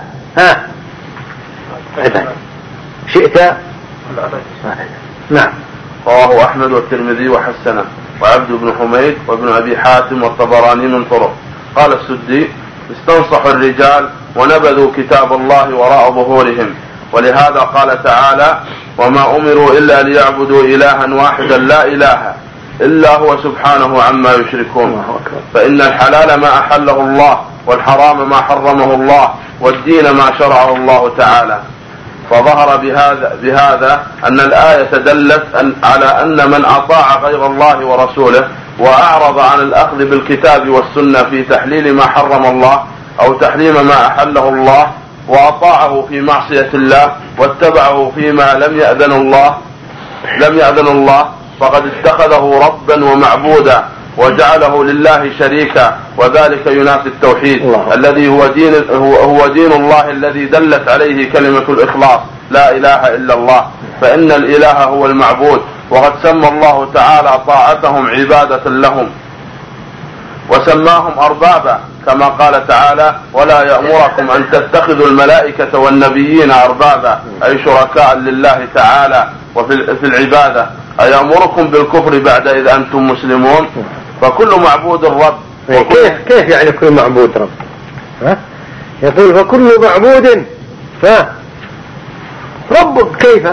عبادة. شئت؟ نعم. رواه أحمد والترمذي وحسنه، وعبد بن حميد وابن أبي حاتم والطبراني من طرق. قال السدي: استنصحوا الرجال ونبذوا كتاب الله وراء ظهورهم، ولهذا قال تعالى: وما أمروا إلا ليعبدوا إلها واحدا لا إله إلا هو سبحانه عما يشركون. فإن الحلال ما أحله الله، والحرام ما حرمه الله، والدين ما شرعه الله تعالى. فظهر بهذا أن الآية دلت على أن من أطاع غير الله ورسوله وأعرض عن الأخذ بالكتاب والسنة في تحليل ما حرم الله أو تحريم ما أحله الله، وأطاعه في معصية الله واتبعه فيما لم يأذن الله، فقد اتخذه ربا ومعبودا وجعله لله شريكا، وذلك ينافي التوحيد الذي هو دين الله الذي دلت عليه كلمة الإخلاص: لا إله إلا الله. فإن الإله هو المعبود، وقد سمى الله تعالى طاعتهم عبادة لهم وسماهم أربابا، كما قال تعالى: ولا يأمركم أن تتخذوا الملائكة والنبيين أربابا، أي شركاء لله تعالى وفي العبادة. أيأمركم بالكفر بعد إذ أنتم مسلمون؟ فكل معبود رب. كيف يعني كل معبود رب؟ يقول فكل معبود رب. كيف؟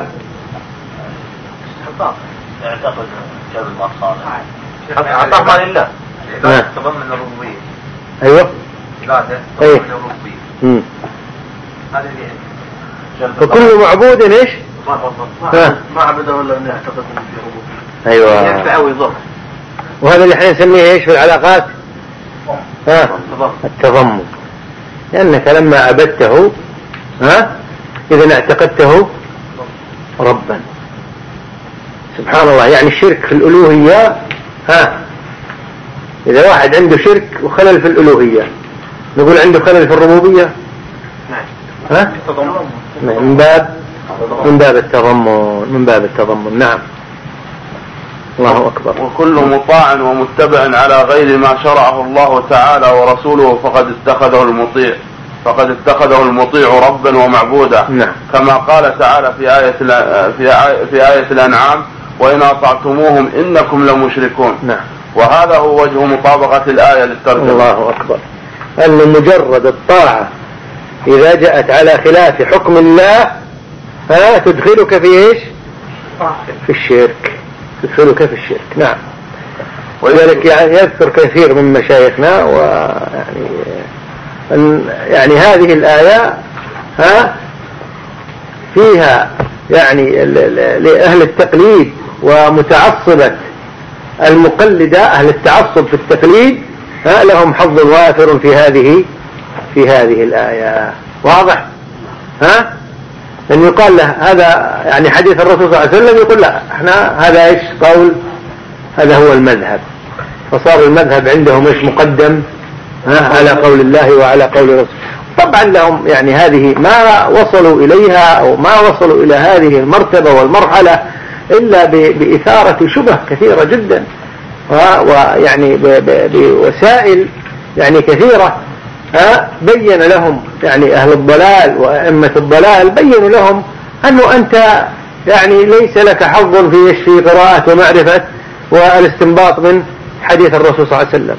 يعتقد جاب المصالح عطاء لله، تضمن الربوبية. أيوه، تضمن الربوبية. فكل معبود إيش؟ ما عبده إلا أن يعتقد في ربوبية. أيوه، ينفع ويضر. وهذا اللي احنا نسميه ايش في العلاقات؟ التضمن. لأنك لما عبدته إذا اعتقدته ربا. سبحان الله. يعني الشرك في الألوهية إذا واحد عنده شرك وخلل في الألوهية نقول عنده خلل في الربوبية؟ من باب التضمن. نعم. الله أكبر. وكل مطاع ومتبع على غير ما شرعه الله تعالى ورسوله فقد اتخذه المطيع ربا ومعبودا. نعم. كما قال تعالى في آية الأنعام: وإن أطعتموهم إنكم لمشركون. نعم. وهذا هو وجه مطابقة الآية للترجمة. الله أكبر. أن مجرد الطاعة إذا جاءت على خلاف حكم الله تدخلك في إيش؟ في الشرك، تدخلك في الشرك. نعم. ولذلك يعني يذكر كثير من مشايخنا يعني هذه الآية فيها يعني لأهل التقليد ومتعصبة المقلدة، أهل التعصب في التقليد لهم حظ وافر في هذه الآية. واضح؟ لأن يقال له هذا يعني حديث الرسول صلى الله عليه وسلم، يقول لا احنا هذا ايش قول، هذا هو المذهب، فصار المذهب عندهم ايش مقدم على قول الله وعلى قول الرسول. طبعا لهم يعني هذه ما وصلوا إليها أو ما وصلوا إلى هذه المرتبة والمرحلة إلا بإثارة شبه كثيرة جدا، ويعني بوسائل يعني كثيرة بين لهم يعني أهل الضلال وأئمة الضلال، بينوا لهم أنه أنت يعني ليس لك حظ في قراءة ومعرفة والاستنباط من حديث الرسول صلى الله عليه وسلم،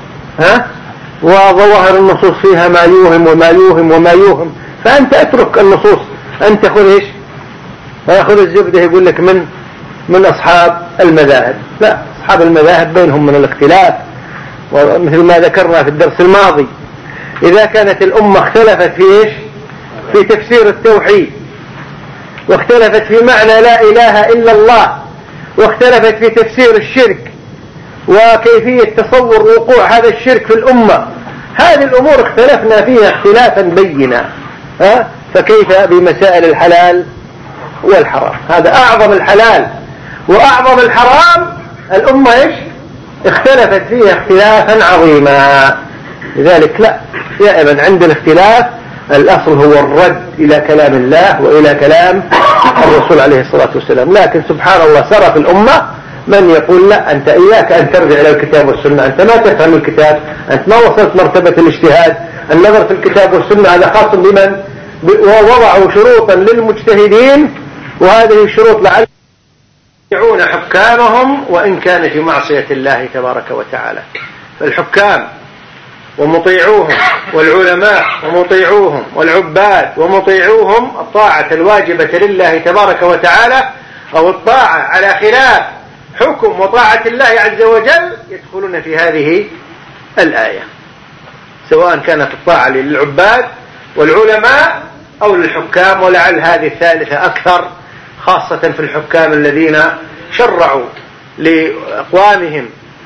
وظواهر النصوص فيها ما يوهم وما يوهم وما يوهم، فأنت اترك النصوص، أنت خذ إيش؟ خذ الزبدة. يقول لك من أصحاب المذاهب. لا، أصحاب المذاهب بينهم من الاختلاف، ومثل ما ذكرنا في الدرس الماضي إذا كانت الأمة اختلفت في إيش؟ في تفسير التوحيد، واختلفت في معنى لا إله إلا الله، واختلفت في تفسير الشرك وكيفية تصور وقوع هذا الشرك في الأمة، هذه الأمور اختلفنا فيها اختلافا بينا، فكيف بمسائل الحلال والحرام؟ هذا أعظم الحلال وأعظم الحرام، الأمة إيش؟ اختلفت فيها اختلافا عظيما. لذلك لا، دائما عند الاختلاف الأصل هو الرد إلى كلام الله وإلى كلام الرسول عليه الصلاة والسلام. لكن سبحان الله صار في الأمة من يقول لا، أنت إياك أن ترجع إلى الكتاب والسنة، أنت ما تفهم الكتاب، أنت ما وصلت مرتبة الاجتهاد، النظر في الكتاب والسنة هذا خاص بمن ووضعوا شروطا للمجتهدين، وهذه الشروط لعلهم يعون حكامهم وإن كان في معصية الله تبارك وتعالى. فالحكام ومطيعوهم والعلماء ومطيعوهم والعباد ومطيعوهم الطاعة الواجبة لله تبارك وتعالى أو الطاعة على خلاف حكم وطاعة الله عز وجل يدخلون في هذه الآية، سواء كانت الطاعة للعباد والعلماء أو للحكام، ولعل هذه الثالثة أكثر، خاصة في الحكام الذين شرعوا لأقوامهم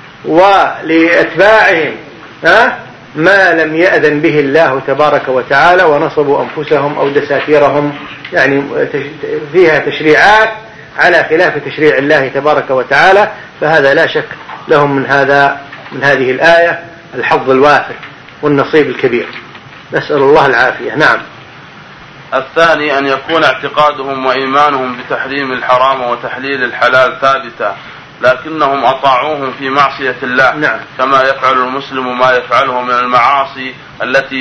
ولأتباعهم ما لم يأذن به الله تبارك وتعالى، ونصبوا أنفسهم أو دساتيرهم يعني فيها تشريعات على خلاف تشريع الله تبارك وتعالى، فهذا لا شك لهم من هذه الآية الحظ الوافر والنصيب الكبير، نسأل الله العافية. نعم. الثاني أن يكون اعتقادهم وإيمانهم بتحريم الحرام وتحليل الحلال ثابتا، لكنهم أطاعوهم في معصية الله. نعم. كما يفعل المسلم ما يفعله من المعاصي التي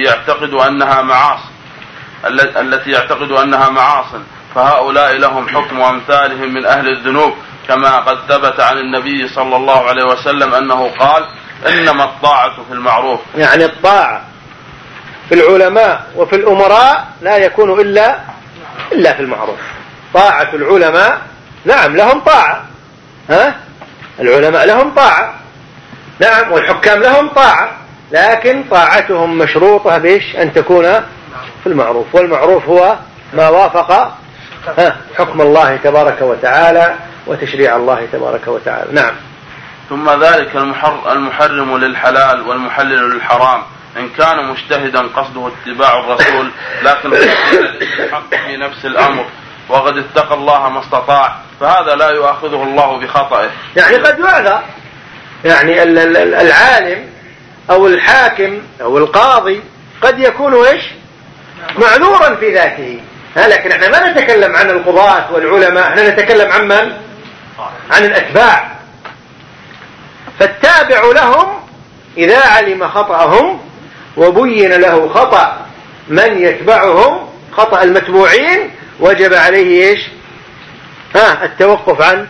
يعتقد أنها معاصٍ، فهؤلاء لهم حكم أمثالهم من أهل الذنوب، كما قد ثبت عن النبي صلى الله عليه وسلم أنه قال: إنما الطاعة في المعروف. يعني الطاعة في العلماء وفي الأمراء لا يكون إلا في المعروف. طاعة العلماء نعم لهم طاعة، العلماء لهم طاعة، نعم، والحكام لهم طاعة، لكن طاعتهم مشروطة بإيش؟ أن تكون في المعروف، والمعروف هو ما وافق حكم الله تبارك وتعالى وتشريع الله تبارك وتعالى. نعم. ثم ذلك المحرم للحلال والمحلل للحرام إن كان مجتهدا قصده اتباع الرسول، لكن الحق في نفس الأمر وقد اتقى الله ما استطاع، فهذا لا يؤاخذه الله بخطئه. يعني قد يعذر، يعني العالم أو الحاكم أو القاضي قد يكون إيش؟ معذورا في ذاته، لكن احنا ما نتكلم عن القضاة والعلماء، احنا نتكلم عن من؟ عن الأتباع. فالتابع لهم إذا علم خطأهم وبين له خطأ من يتبعهم، خطأ المتبوعين، وجب عليه إيش؟ التوقف عن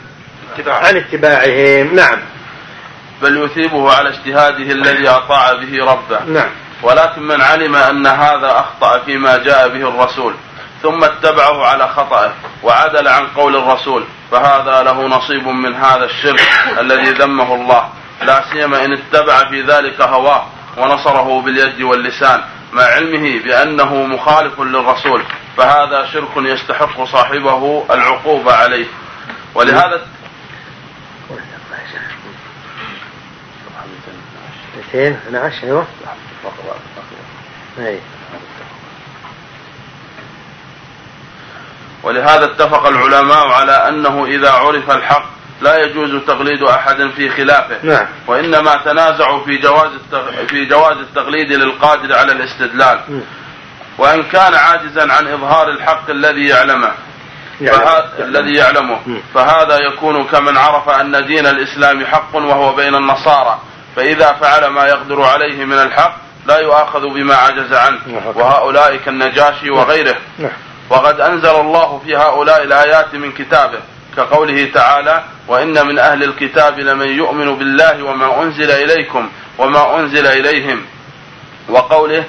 اتباعهم. نعم. بل يثيبه على اجتهاده الذي أطاع به ربه. نعم. ولكن من علم أن هذا أخطأ فيما جاء به الرسول ثم اتبعه على خطأه وعدل عن قول الرسول فهذا له نصيب من هذا الشرك الذي ذمه الله، لا سيما إن اتبع في ذلك هواه ونصره باليد واللسان مع علمه بأنه مخالف للرسول، فهذا شرك يستحق صاحبه العقوبة عليه. ولهذا ولهذا اتفق العلماء على أنه إذا عرف الحق لا يجوز تقليد أحد في خلافه، وإنما تنازعوا في جواز التقليد للقادر على الاستدلال، وإن كان عاجزا عن إظهار الحق الذي يعلمه فهذا يكون كمن عرف أن دين الإسلام حق وهو بين النصارى، فإذا فعل ما يقدر عليه من الحق لا يؤاخذ بما عجز عنه، وهؤلاء كالنجاشي وغيره. وقد أنزل الله في هؤلاء الآيات من كتابه كقوله تعالى: وإن من أهل الكتاب لمن يؤمن بالله وما أنزل إليكم وما أنزل إليهم، وقوله: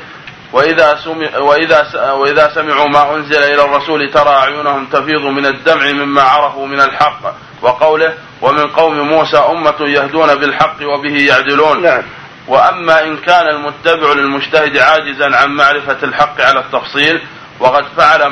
وإذا سمعوا ما أنزل إلى الرسول ترى أعينهم تفيض من الدمع مما عرفوا من الحق، وقوله: ومن قوم موسى أمة يهدون بالحق وبه يعدلون. وأما إن كان المتبع للمجتهد عاجزا عن معرفة الحق على التفصيل وقد فعل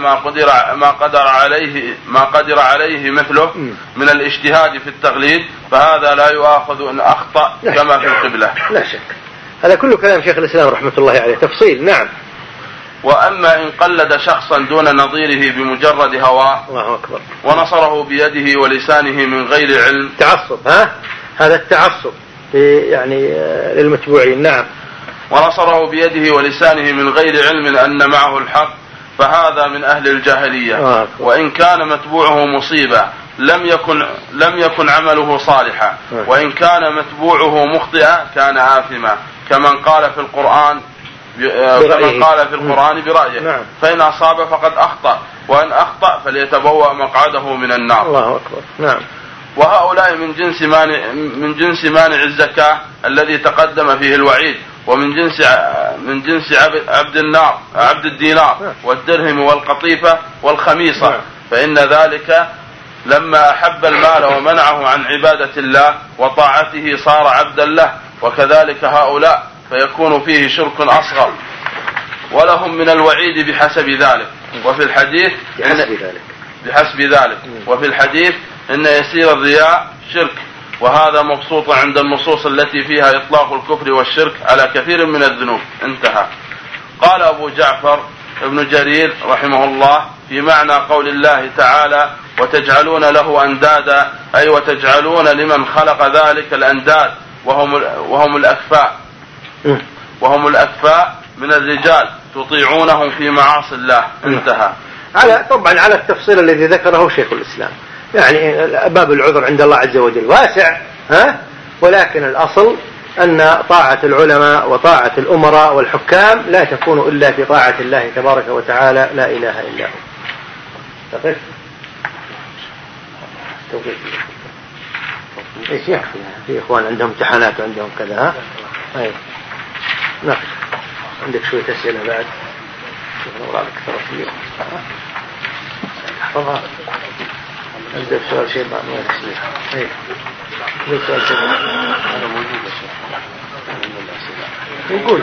ما قدر عليه مثله من الاجتهاد في التقليد فهذا لا يؤاخذ إن أخطأ كما في القبلة. لا شك، هذا كله كلام شيخ الإسلام رحمة الله عليه تفصيل. نعم. وأما إن قلد شخصا دون نظيره بمجرد هواه الله أكبر ونصره بيده ولسانه من غير علم، تعصب، هذا التعصب يعني للمتبوعين. نعم. ونصره بيده ولسانه من غير علم أن معه الحق فهذا من أهل الجاهلية، وإن كان متبوعه مصيبة لم يكن عمله صالحا، وإن كان متبوعه مخطئا كان آثما كمن قال في القرآن برأيه، فإن أصاب فقد أخطأ، وإن أخطأ فليتبوأ مقعده من النار. الله أكبر. نعم. وهؤلاء من جنس مانع الزكاة الذي تقدم فيه الوعيد، ومن جنس عبد الدينار والدرهم والقطيفة والخميصة، فإن ذلك لما أحب المال ومنعه عن عبادة الله وطاعته صار عبدا له، وكذلك هؤلاء فيكون فيه شرك أصغر ولهم من الوعيد بحسب ذلك. وفي الحديث إن يسير الرياء شرك، وهذا مبسوط عند النصوص التي فيها إطلاق الكفر والشرك على كثير من الذنوب. انتهى. قال أبو جعفر ابن جرير رحمه الله في معنى قول الله تعالى: وتجعلون له أندادا، أي وتجعلون لمن خلق ذلك الأنداد وهم الأكفاء من الرجال تطيعونهم في معاصي الله. انتهى. طبعا على التفصيل الذي ذكره شيخ الإسلام، يعني باب العذر عند الله عز وجل واسع، ولكن الأصل أن طاعة العلماء وطاعة الأمراء والحكام لا تكون إلا في طاعة الله تبارك وتعالى، لا إله إلا هو. ايش يحكي في اخوان عندهم امتحانات وعندهم كذا. نقل عندك شوية أسئلة بعد نقرأ لك ثلاثية احفظها. نبدأ بسؤال شيء بعد ما يكسلها. نبدأ بسؤال شيء أنا موجود نقول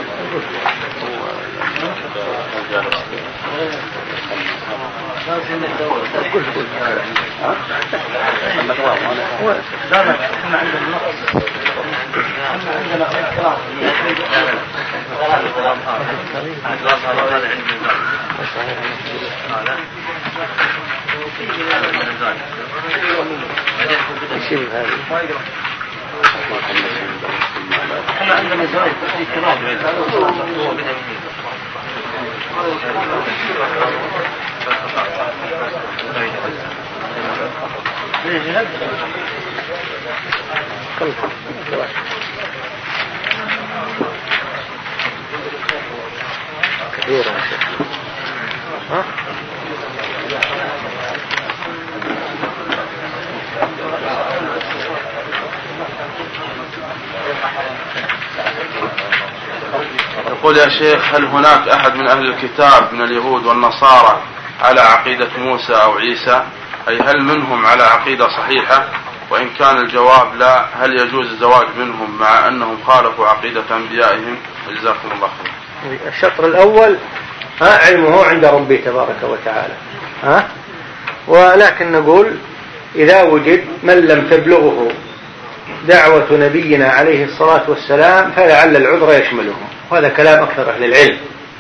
احنا عندنا زواج في كرام كثيرا يقول يا شيخ هل هناك أحد من أهل الكتاب من اليهود والنصارى على عقيدة موسى أو عيسى؟ أي هل منهم على عقيدة صحيحة؟ وإن كان الجواب لا، هل يجوز الزواج منهم مع أنهم خالفوا عقيدة أنبيائهم؟ جزاكم الله خير. الشطر الأول علمه عند ربي تبارك وتعالى، ولكن نقول إذا وجد من لم تبلغه دعوة نبينا عليه الصلاة والسلام فلعل العذر يشملهم، وهذا كلام أكثر أهل العلم.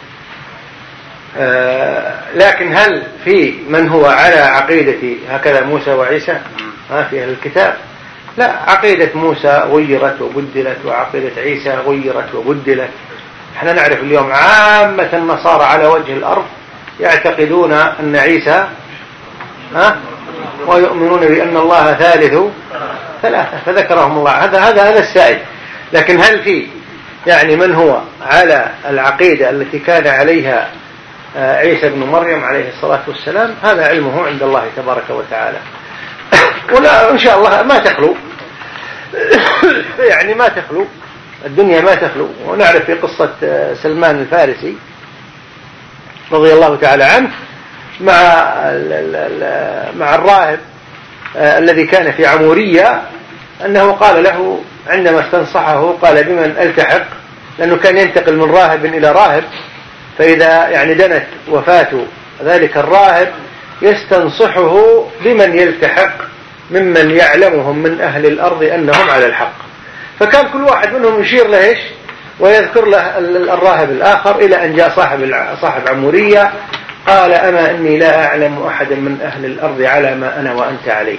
لكن هل في من هو على عقيدة هكذا موسى وعيسى في أهل الكتاب؟ لا، عقيدة موسى غيرت وبدلت، وعقيدة عيسى غيرت وبدلت. احنا نعرف اليوم عامة النصارى على وجه الأرض يعتقدون أن عيسى ويؤمنون بأن الله ثالث ثلاثة، فذكرهم الله. هذا السائد. لكن هل في يعني من هو على العقيدة التي كان عليها عيسى بن مريم عليه الصلاة والسلام؟ هذا علمه عند الله تبارك وتعالى. ولا إن شاء الله ما تخلو يعني ما تخلو الدنيا، ما تخلو. ونعرف في قصة سلمان الفارسي رضي الله تعالى عنه مع الراهب الذي كان في عمورية، أنه قال له عندما استنصحه قال بمن ألتحق، لأنه كان ينتقل من راهب إلى راهب، فإذا يعني دنت وفاة ذلك الراهب يستنصحه بمن يلتحق ممن يعلمهم من أهل الأرض أنهم على الحق. فكان كل واحد منهم يشير له إيش ويذكر له الراهب الآخر، إلى أن جاء صاحب عمورية قال أما إني لا أعلم أحدا من أهل الأرض على ما أنا وأنت عليه.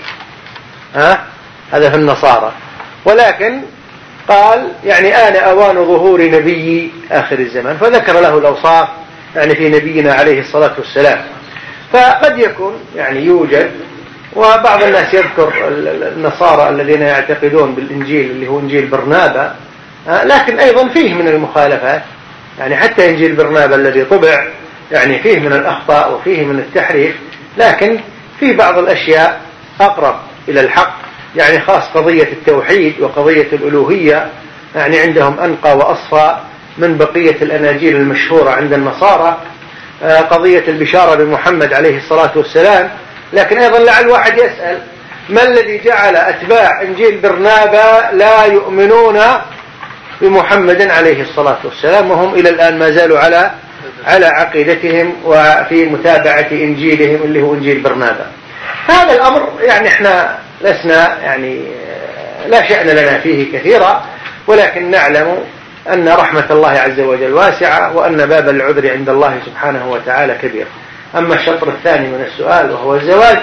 هذا في النصارى. ولكن قال يعني آن أوان ظهور نبي آخر الزمان، فذكر له الأوصاف يعني في نبينا عليه الصلاة والسلام. فقد يكون يعني يوجد، وبعض الناس يذكر النصارى الذين يعتقدون بالإنجيل اللي هو إنجيل برنابا، لكن أيضا فيه من المخالفات. يعني حتى إنجيل برنابا الذي طبع يعني فيه من الأخطاء وفيه من التحريف، لكن فيه بعض الأشياء أقرب إلى الحق. يعني خاص قضية التوحيد وقضية الألوهية يعني عندهم أنقى وأصفى من بقية الأناجيل المشهورة عند النصارى. قضية البشارة بمحمد عليه الصلاة والسلام. لكن أيضا لعل واحد يسأل ما الذي جعل أتباع إنجيل برنابا لا يؤمنون بمحمد عليه الصلاة والسلام وهم إلى الآن ما زالوا على عقيدتهم وفي متابعة إنجيلهم اللي هو إنجيل برنابا؟ هذا الأمر يعني احنا لسنا يعني لا شأن لنا فيه كثيرا، ولكن نعلم أن رحمة الله عز وجل واسعة، وأن باب العذر عند الله سبحانه وتعالى كبير. أما الشطر الثاني من السؤال وهو الزواج،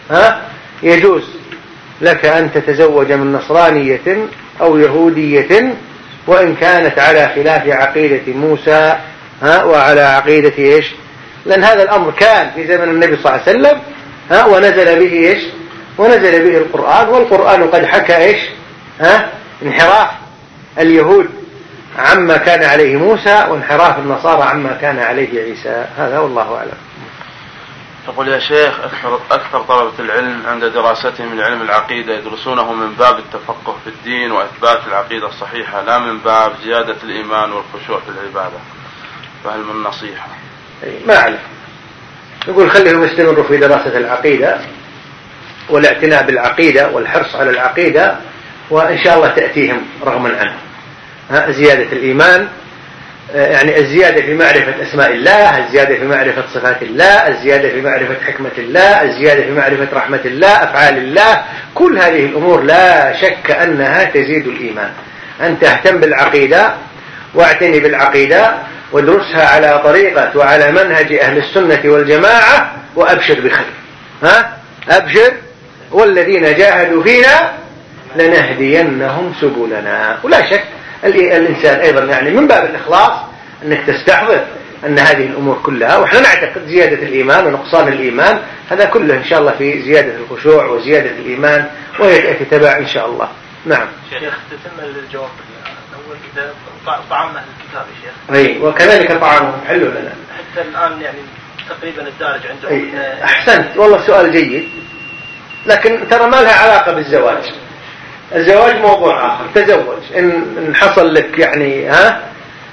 يجوز لك أن تتزوج من نصرانية أو يهودية وإن كانت على خلاف عقيدة موسى وعلى عقيدة إيش، لأن هذا الأمر كان في زمن النبي صلى الله عليه وسلم ونزل به إيش، ونزل به القرآن. والقرآن قد حكى إيش انحراف اليهود عما كان عليه موسى وانحراف النصارى عما كان عليه عيسى. هذا والله أعلم. يقول يا شيخ أكثر طلبة العلم عند دراستهم لعلم العقيدة يدرسونه من باب التفقه في الدين وإثبات العقيدة الصحيحة، لا من باب زيادة الإيمان والخشوع في العبادة، فهل من نصيحة؟ ما أعلم. نقول خليهم يستمروا في دراسة العقيدة والاعتناء بالعقيدة والحرص على العقيدة، وإن شاء الله تأتيهم رغما عنه زيادة الإيمان، يعني الزيادة في معرفة أسماء الله، الزيادة في معرفة صفات الله، الزيادة في معرفة حكمة الله، الزيادة في معرفة رحمة الله، أفعال الله. كل هذه الأمور لا شك أنها تزيد الإيمان. أنت اهتم بالعقيدة واعتني بالعقيدة وادرسها على طريقة وعلى منهج أهل السنة والجماعة، وأبشر بخير. أبشر، والذين جاهدوا فينا لنهدينهم سبلنا. ولا شك الإنسان أيضا يعني من باب الإخلاص أنك تستحضر أن هذه الأمور كلها، وإحنا نعتقد زيادة الإيمان ونقصان الإيمان هذا كله إن شاء الله في زيادة الخشوع وزيادة الإيمان، وهي تأتي تبع إن شاء الله. نعم. شيخ تتم الجواب الأول إذا طعام أهل الكتاب يا شيخ. أي وكذلك طعامهم حلو لنا. حتى الآن يعني تقريبا الدارج عندهم. أحسنت والله سؤال جيد، لكن ترى ما لها علاقة بالزواج. الزواج موضوع آخر. تزوج إن حصل لك يعني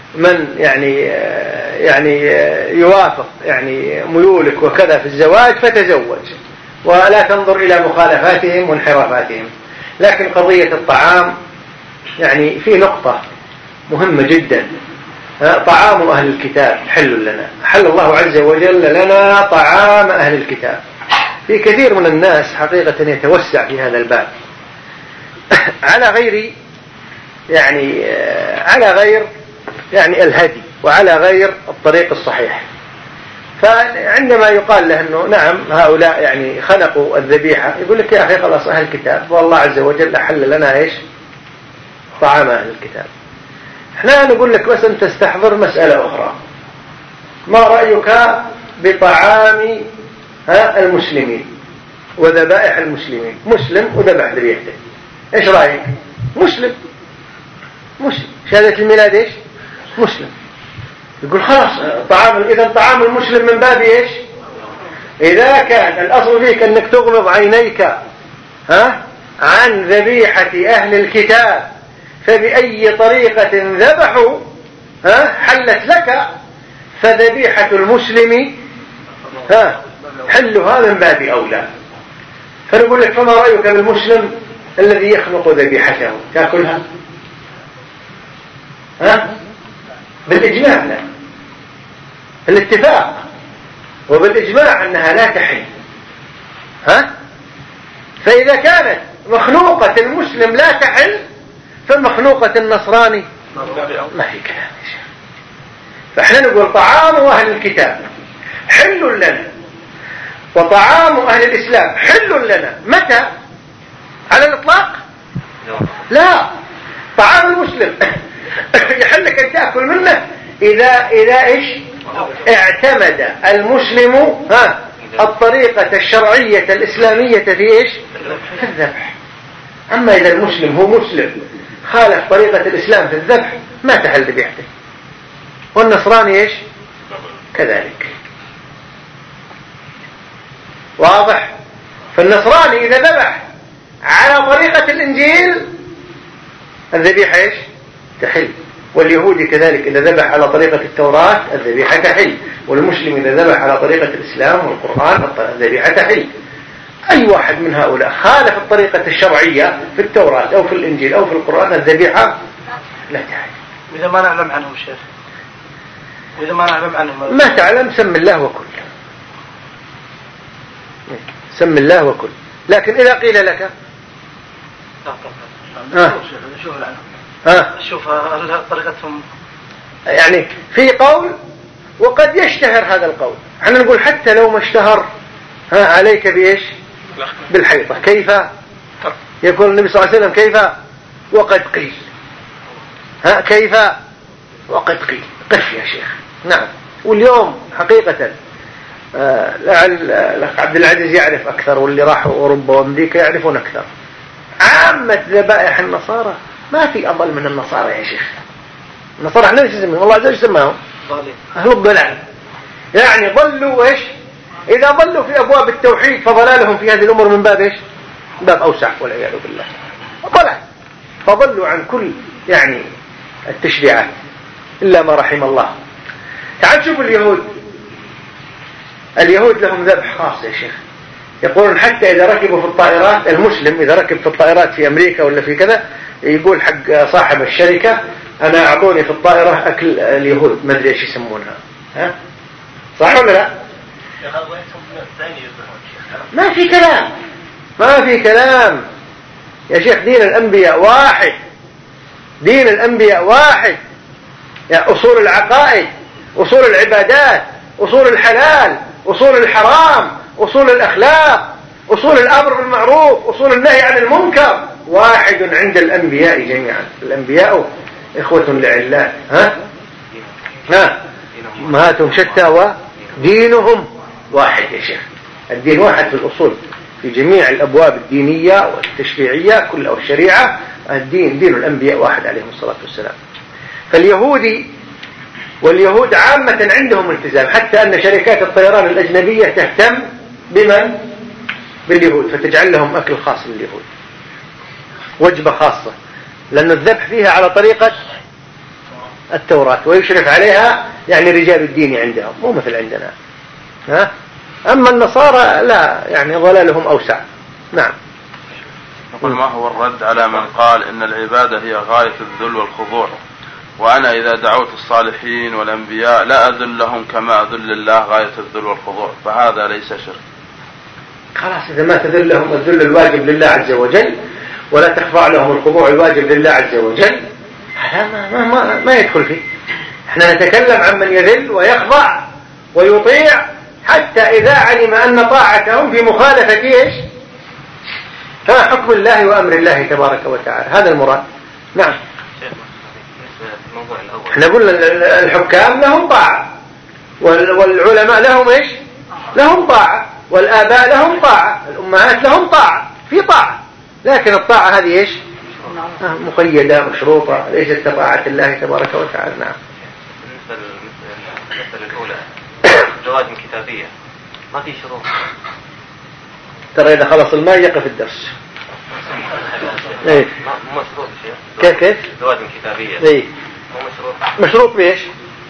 من يعني يوافق يعني ميولك وكذا في الزواج فتزوج، ولا تنظر إلى مخالفاتهم وانحرافاتهم. لكن قضية الطعام يعني في نقطة مهمة جدا. طعام أهل الكتاب حل لنا، حل الله عز وجل لنا طعام أهل الكتاب. في كثير من الناس حقيقة يتوسع في هذا الباب على غير يعني الهدي وعلى غير الطريق الصحيح. فعندما يقال له أنه نعم هؤلاء يعني خلقوا الذبيحة، يقول لك يا أخي خلاص أهل الكتاب والله عز وجل أحل لنا إيش؟ طعام أهل الكتاب. احنا نقول لك بس أنت تستحضر مسألة أخرى. ما رأيك بطعام المسلمين وذبائح المسلمين؟ مسلم وذبح ذبيحته، ايش رأيك؟ مسلم شهادة الميلاد ايش؟ مسلم. يقول خلاص إذا طعام المسلم من باب ايش؟ إذا كان الأصل فيك أنك تغمض عينيك عن ذبيحة أهل الكتاب، فبأي طريقة ذبحوا حلت لك، فذبيحة المسلم حلها من باب أولى. فنقول لك فما رأيك بالمسلم الذي يخلق ذبيحته تأكلها؟ بالإجماع لا، الاتفاق وبالإجماع أنها لا تحل. فإذا كانت مخلوقة المسلم لا تحل، فمخلوقة النصراني ما في كلام. فإحنا نقول طعام أهل الكتاب حل لنا، وطعام أهل الإسلام حل لنا. متى؟ على الإطلاق؟ لا. طعام المسلم يحلك أن تأكل منه إذا إيش؟ اعتمد المسلم الطريقة الشرعية الإسلامية في إيش؟ في الذبح. أما إذا المسلم هو مسلم خالف طريقة الإسلام في الذبح ما تحل ذبيحته. والنصراني إيش؟ كذلك. واضح؟ فالنصراني إذا ذبح على طريقة الإنجيل الذبيحة إيش؟ تحل. واليهودي كذلك إذا ذبح على طريقة التوراة الذبيحة تحل. والمسلم إذا ذبح على طريقة الإسلام والقرآن الذبيحة تحل. أي واحد من هؤلاء خالف الطريقة الشرعية في التوراة أو في الإنجيل أو في القرآن الذبيحة لا تحل. وإذا ما نعلم عنهم شيخ، وإذا ما نعلم عنهم ما تعلم سم الله وكل، سم الله وكل. لكن إذا قيل لك شوف طريقتهم يعني في قول وقد يشتهر هذا القول. احنا نقول حتى لو ما اشتهر عليك بإيش؟ بالحيطة. كيف يقول النبي صلى الله عليه وسلم كيف وقد قيل؟ كيف وقد قيل؟ قف يا شيخ. نعم. واليوم حقيقة لعل الأخ عبد العزيز يعرف أكثر، واللي راحوا أوروبا وأمريكا يعرفون أكثر. عامة ذبائح النصارى ما في أضل من النصارى يا شيخ. النصارى احنا ايش يسميهم؟ والله عز وجل سماهم أهل الضلال. يعني ضلوا ايش؟ إذا ضلوا في أبواب التوحيد فضلالهم في هذه الأمور من باب ايش؟ باب أوسع والعياذ بالله. ضلال، فضلوا عن كل يعني التشريعات إلا ما رحم الله. تعال شوف اليهود لهم ذبح خاص يا شيخ. يقولون حتى إذا ركبوا في الطائرات، المسلم إذا ركب في الطائرات في أمريكا ولا في كذا، يقول حق صاحب الشركة أنا أعطوني في الطائرة أكل اليهود ما أدري إيش يسمونها. صح ولا لا؟ ما في كلام، ما في كلام يا شيخ. دين الأنبياء واحد، دين الأنبياء واحد. يعني أصول العقائد، أصول العبادات، أصول الحلال، أصول الحرام، أصول الأخلاق، أصول الأمر بالمعروف، أصول النهي عن المنكر، واحد عند الأنبياء جميعا. الأنبياء إخوة لعلات. أمهاتهم شتى ودينهم واحد يا شيخ. الدين واحد في الأصول، في جميع الأبواب الدينية والتشريعية كلها والشريعة. الدين دين الأنبياء واحد عليهم الصلاة والسلام. واليهود عامة عندهم التزام، حتى أن شركات الطيران الأجنبية تهتم بمن؟ باليهود، فتجعل لهم أكل خاص لليهود، وجبة خاصة، لأن الذبح فيها على طريقة التوراة ويشرف عليها يعني رجال الدين عندهم، مو مثل عندنا. أما النصارى لا، يعني ضلالهم أوسع. نعم. نقول ما هو الرد على من قال إن العبادة هي غاية الذل والخضوع، وأنا إذا دعوت الصالحين والأنبياء لا أذلهم كما أذل الله غاية الذل والخضوع، فهذا ليس شرك. خلاص إذا ما تذلهم الذل الواجب لله عز وجل ولا تخضع لهم الخضوع الواجب لله عز وجل، هذا ما يدخل فيه. احنا نتكلم عن من يذل ويخضع ويطيع حتى إذا علم أن طاعتهم في مخالفة إيش؟ حكم الله وأمر الله تبارك وتعالى، هذا المراد. نعم. احنا قلنا الحكام لهم طاعة، والعلماء لهم إيش؟ لهم طاعة، والآباء لهم طاعة، الأمهات لهم طاعة، في طاعة، لكن الطاعة هذه إيش؟ مقيدة مشروطة، ليست كطاعة الله تبارك وتعالى. نعم. بالنسبة للمسألة الأولى جواز كتابية ما في شروط. ترى إذا خلص الماء يقف الدرس. إيه. مو مشروط شيء. كيف؟ جواز كتابية. إيه. مو مشروط. مشروط بإيش؟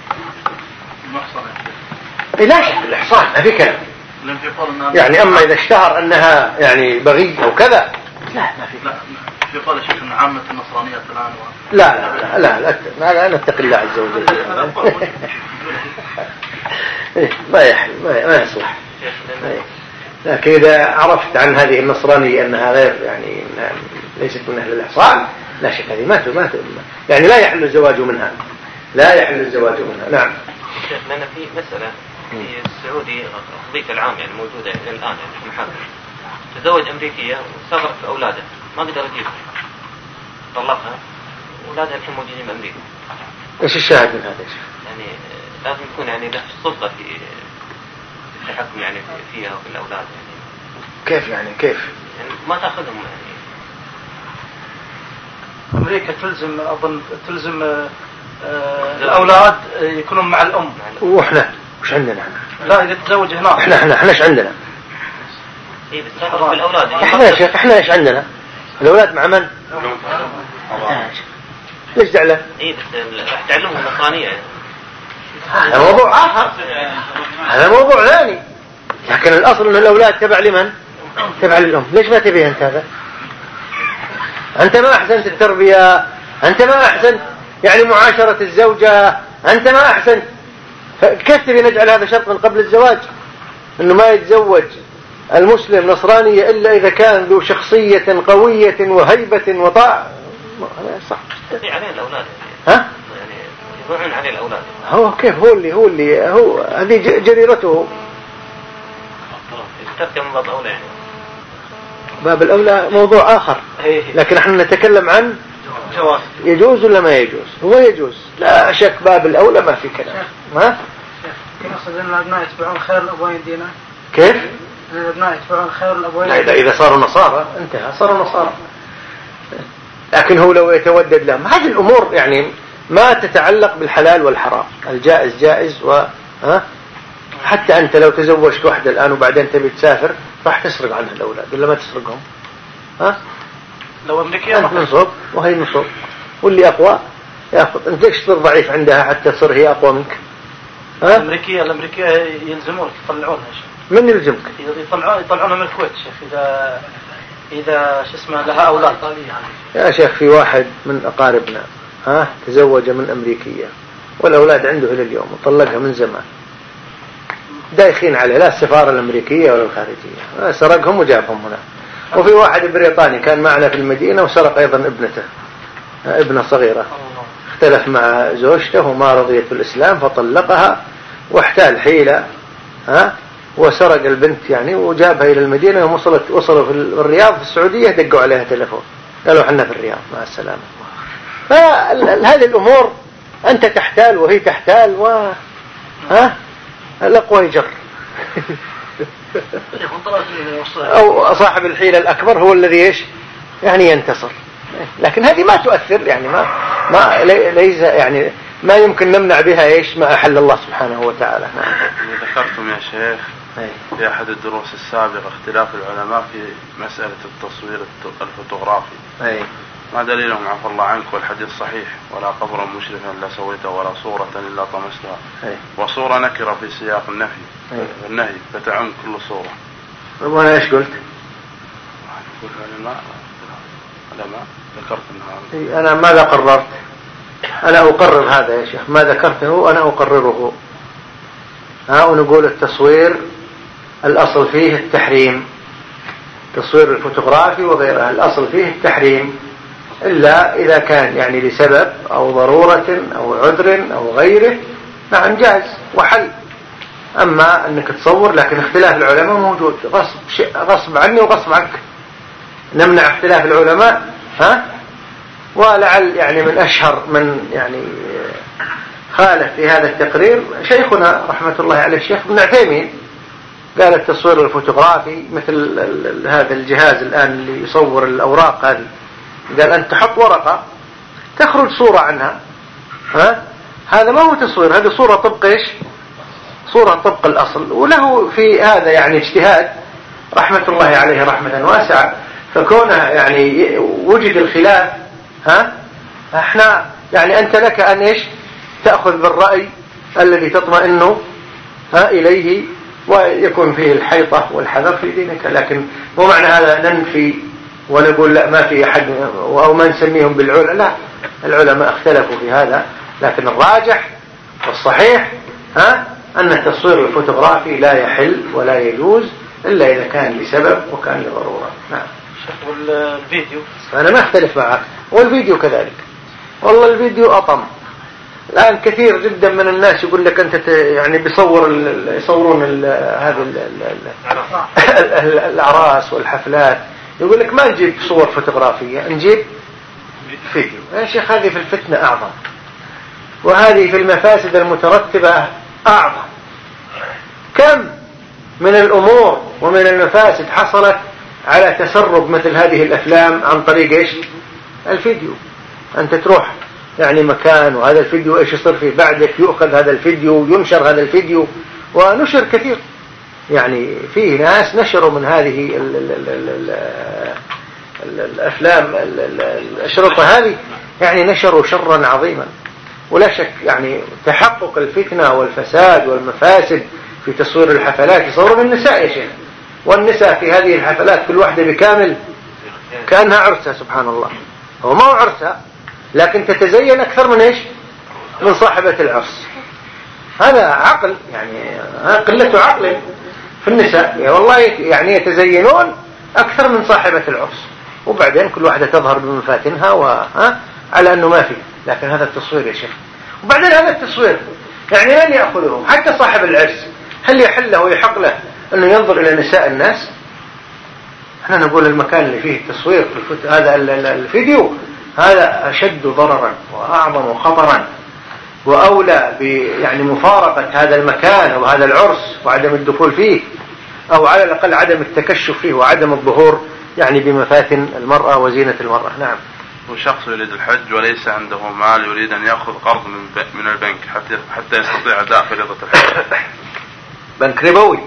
إيه لا شك الإحصان، ما في كلام. يعني أما إذا اشتهر أنها يعني بغي أو كذا لا ما في. لا في قول شيخ أن عامة النصرانيات الآن لا نتقي الله عز وجل. ما يحل ما يصلح. لكن إذا عرفت عن هذه النصرانية أنها غير يعني ليست من أهل الإحصان لا شك هذه ما يعني لا يحل الزواج منها، لا يحل الزواج منها. نعم. شيخ لأن في مسألة في السعودي قضية العام يعني موجودة إلى الآن يعني في المحاكم، تزوج أمريكية وسافرت في أولاده ما قدر يجيبها، طلقها، أولادها الحين موجودين بأمريكا. إيش الشاهد من هذا؟ يعني لازم يكون يعني له السلطة في التحكم يعني فيها وفي الأولاد يعني. كيف يعني كيف؟ يعني ما تأخذهم يعني. أمريكا تلزم الأولاد يكونون مع الأم. وإحنا وش عندنا احنا؟ لا إذا تزوج هناك. احنا ايش عندنا؟ إيه بتسافر في الأولاد. احنا يا شيخ احنا ايش عندنا؟ الأولاد مع من؟ ليش زعلان؟ إيه بس راح تعلمهم النصرانية يعني. هذا موضوع آخر، هذا موضوع ثاني. لكن الأصل أن الأولاد تبع لمن؟ تبع للأم. ليش ما تبيه أنت هذا؟ أنت ما أحسنت التربية، أنت ما أحسنت يعني معاشرة الزوجة، أنت ما أحسنت. كيف تبي نجعل هذا شرط من قبل الزواج أنه ما يتزوج المسلم نصرانية إلا إذا كان ذو شخصية قوية وهيبة وطاعة؟ هذا صح. عليه الأولاد يعني. ها؟ يعني يضيعون عليه الأولاد. هو كيف هو هذه جريرته. تركه من باب أولى يعني. باب الأولى موضوع آخر، لكن نحن نتكلم عن جواز. يجوز ولا ما يجوز؟ هو يجوز لا شك، باب الأولى ما في كلام. ها؟ كيف أصدقنا الأبناء يتبعون خير الأبوين دينا؟ كيف؟ الأبناء يتبعون خير الأبوين. إذا صاروا نصارى انتهى، صاروا نصارى. لكن هو لو يتودد لهم هذه الأمور يعني ما تتعلق بالحلال والحرام، الجائز جائز حتى أنت لو تزوجت واحدة الآن وبعدين تبي تسافر راح تسرق عنها الأولاد ولا ما تسرقهم؟ لو أمريكية أنت نصب وهي نصب، واللي أقوى يأخذ. أنت ليش تصير ضعيف عندها حتى تصير هي أقوى منك؟ الأمريكية يلزمونك يطلعونها. من يلزمك؟ يطلعونها من الكويت شيخ إذا شو اسمه لها أولاد. يا شيخ في واحد من أقاربنا تزوج من أمريكية والأولاد عنده إلى اليوم وطلقها من زمان، دايخين عليه لا السفارة الأمريكية ولا الخارجية، سرقهم وجابهم هنا. وفي واحد بريطاني كان معنا في المدينة وسرق أيضا ابنته، ابنة صغيرة، اختلف مع زوجته وما رضيت بالإسلام فطلقها واحتال حيلة وسرق البنت يعني وجابها إلى المدينة. وصلوا في الرياض في السعودية دقوا عليها تلفون قالوا حنا في الرياض مع السلامة. فهذه الأمور أنت تحتال وهي تحتال الأقوى يجر. أو صاحب الحيلة الأكبر هو الذي إيش يعني ينتصر. لكن هذه ما تؤثر يعني ما ليس يعني ما يمكن نمنع بها إيش ما أحل الله سبحانه وتعالى. ذكرتم يا شيخ في أحد الدروس السابقة اختلاف العلماء في مسألة التصوير الفوتوغرافي. ما دليلهم عفى الله عنك والحديث صحيح ولا قبرا مشرفا إلا سويته ولا صورة إلا طمستها وصورة نكرة في سياق النهي فتعم كل صورة. وأنا إيش قلت؟ ما ذكرت إنها أنا ماذا قررت؟ أنا أقرر هذا يا شيخ، ما ذكرته أنا أقرره. ونقول التصوير الأصل فيه التحريم، تصوير الفوتوغرافي وغيرها الأصل فيه التحريم، إلا إذا كان يعني لسبب أو ضرورة أو عذر أو غيره نعم جاز وحل. أما أنك تصور، لكن اختلاف العلماء موجود، غصب عني وغصب عنك نمنع اختلاف العلماء. ولعل يعني من أشهر من يعني خالف في هذا التقرير شيخنا رحمة الله عليه الشيخ ابن عثيمين، قال التصوير الفوتوغرافي مثل هذا الجهاز الآن اللي يصور الأوراق هذه، قال أن تحط ورقة تخرج صورة عنها، هذا ما هو تصوير، هذه صورة طبق إيش؟ صورة طبق الأصل. وله في هذا يعني اجتهاد رحمة الله عليه رحمة واسعة، فكونه يعني وجد الخلاف احنا يعني أنت لك أن إيش تأخذ بالرأي الذي تطمئن إليه ويكون فيه الحيطة والحذر في دينك، لكن مو معنى هذا ننفي ونقول لا ما في أحد أو ما نسميهم بالعلماء، لا، العلماء اختلفوا في هذا، لكن الراجح والصحيح أن التصوير الفوتوغرافي لا يحل ولا يجوز إلا إذا كان لسبب وكان لضرورة. نعم. والفيديو أنا ما أختلف معك، والفيديو كذلك، والله الفيديو أطم. الآن كثير جدا من الناس يقول لك أنت يعني يصورون هذه الأعراس والحفلات، يقول لك ما نجيب صور فوتوغرافية نجيب فيديو. يا شيخ هذه في الفتنة أعظم، وهذه في المفاسد المترتبة أعظم. كم من الأمور ومن المفاسد حصلت على تسرب مثل هذه الأفلام عن طريق إيش؟ الفيديو. أنت تروح يعني مكان وهذا الفيديو إيش يصير فيه بعدك، يؤخذ هذا الفيديو ينشر هذا الفيديو، ونشر كثير. يعني فيه ناس نشروا من هذه الأفلام الأشرطة هذه، يعني نشروا شرا عظيما. ولا شك يعني تحقق الفتنة والفساد والمفاسد في تصوير الحفلات. يصورون النساء يا شيخ، والنساء في هذه الحفلات كل واحدة بكامل كأنها عرسها، سبحان الله. هو ما هو عرسها، لكن تتزين أكثر من إيش؟ من صاحبة العرس. هذا عقل، يعني قلة عقل في النساء، والله يعني يتزينون أكثر من صاحبة العرس، وبعدين كل واحدة تظهر بمفاتنها على أنه ما فيه. لكن هذا التصوير يا شيخ، وبعدين هذا التصوير يعني من يأخذه؟ حتى صاحب العرس هل يحل له ويحق له أنه ينظر إلى نساء الناس؟ احنا نقول المكان اللي فيه التصوير في هذا الفيديو هذا أشد ضررا وأعظم خطرا، وأولى يعني مفارقة هذا المكان أو هذا العرس وعدم الدخول فيه، أو على الأقل عدم التكشف فيه وعدم الظهور يعني بمفاتن المرأة وزينة المرأة. نعم. وشخص يريد الحج وليس عنده مال، يريد أن يأخذ قرض من البنك حتى يستطيع أداء فريضة الحج. بنك ربوي.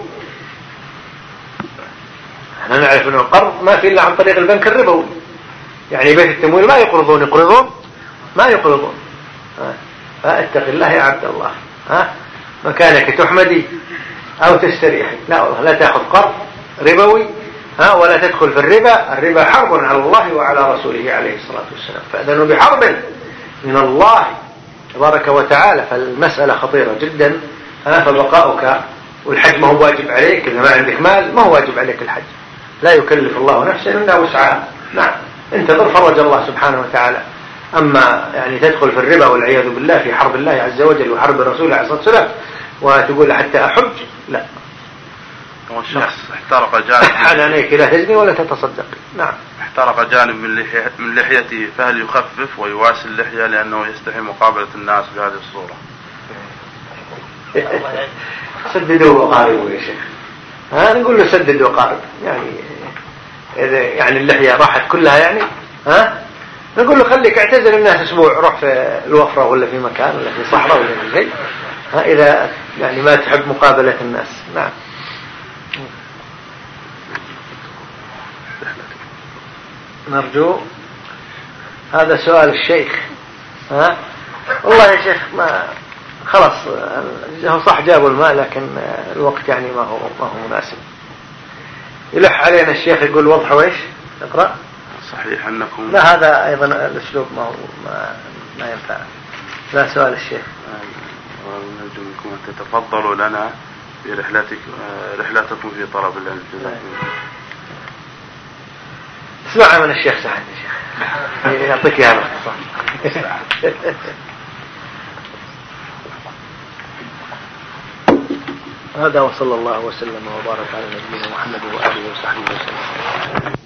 احنا نعرف أنه القرض ما في إلا عن طريق البنك الربوي، يعني بيت التمويل ما يقرضون ما يقرضون. فاتق الله يا عبد الله، مكانك تحمدي أو تستريحي. لا والله، لا تأخذ قرض ربوي ولا تدخل في الربا حرب على الله وعلى رسوله عليه الصلاة والسلام، فأذنوا بحرب من الله تبارك وتعالى. فالمسألة خطيرة جدا. فبقاؤك، والحج ما هو واجب عليك إذا ما عندك مال، ما هو واجب عليك الحج، لا يكلف الله نفسا إلا وسعها. نعم، انتظر فرج الله سبحانه وتعالى. أما يعني تدخل في الربا والعياذ بالله في حرب الله عز وجل وحرب الرسول عليه الصلاة والسلام وتقول حتى أحج، لا. والشخص احترق جانب على عينيك لا تزني ولا تتصدق. نعم. احترق جانب من لحيته، فهل يخفف ويواسي اللحية لأنه يستحي مقابلة الناس بهذه الصورة؟ سددوا وقاربوا يا شيخ. نقول له سدد وقارب، يعني إذا يعني اللحية راحت كلها يعني نقول له خليك اعتزل الناس أسبوع، روح في الوفرة ولا في مكان ولا في صحراء ولا في شيء، إذا يعني ما تحب مقابلة الناس. نعم. نرجو هذا سؤال الشيخ. ها والله يا شيخ ما خلاص هو صح جابوا الماء لكن الوقت يعني ما هو مناسب. يلح علينا الشيخ يقول وضحوا ايش اقرأ. صحيح أنكم لا هذا أيضا الأسلوب ما ينفع. لا سؤال الشيخ. ونرجو منكم أن تتفضلوا لنا برحلتكم في طلب العلم. اسمعها من الشيخ سعد يا شيخ يعطيك هذا. هذا وصلى الله وسلم وبارك على نبينا محمد وآله وصحبه وسلم.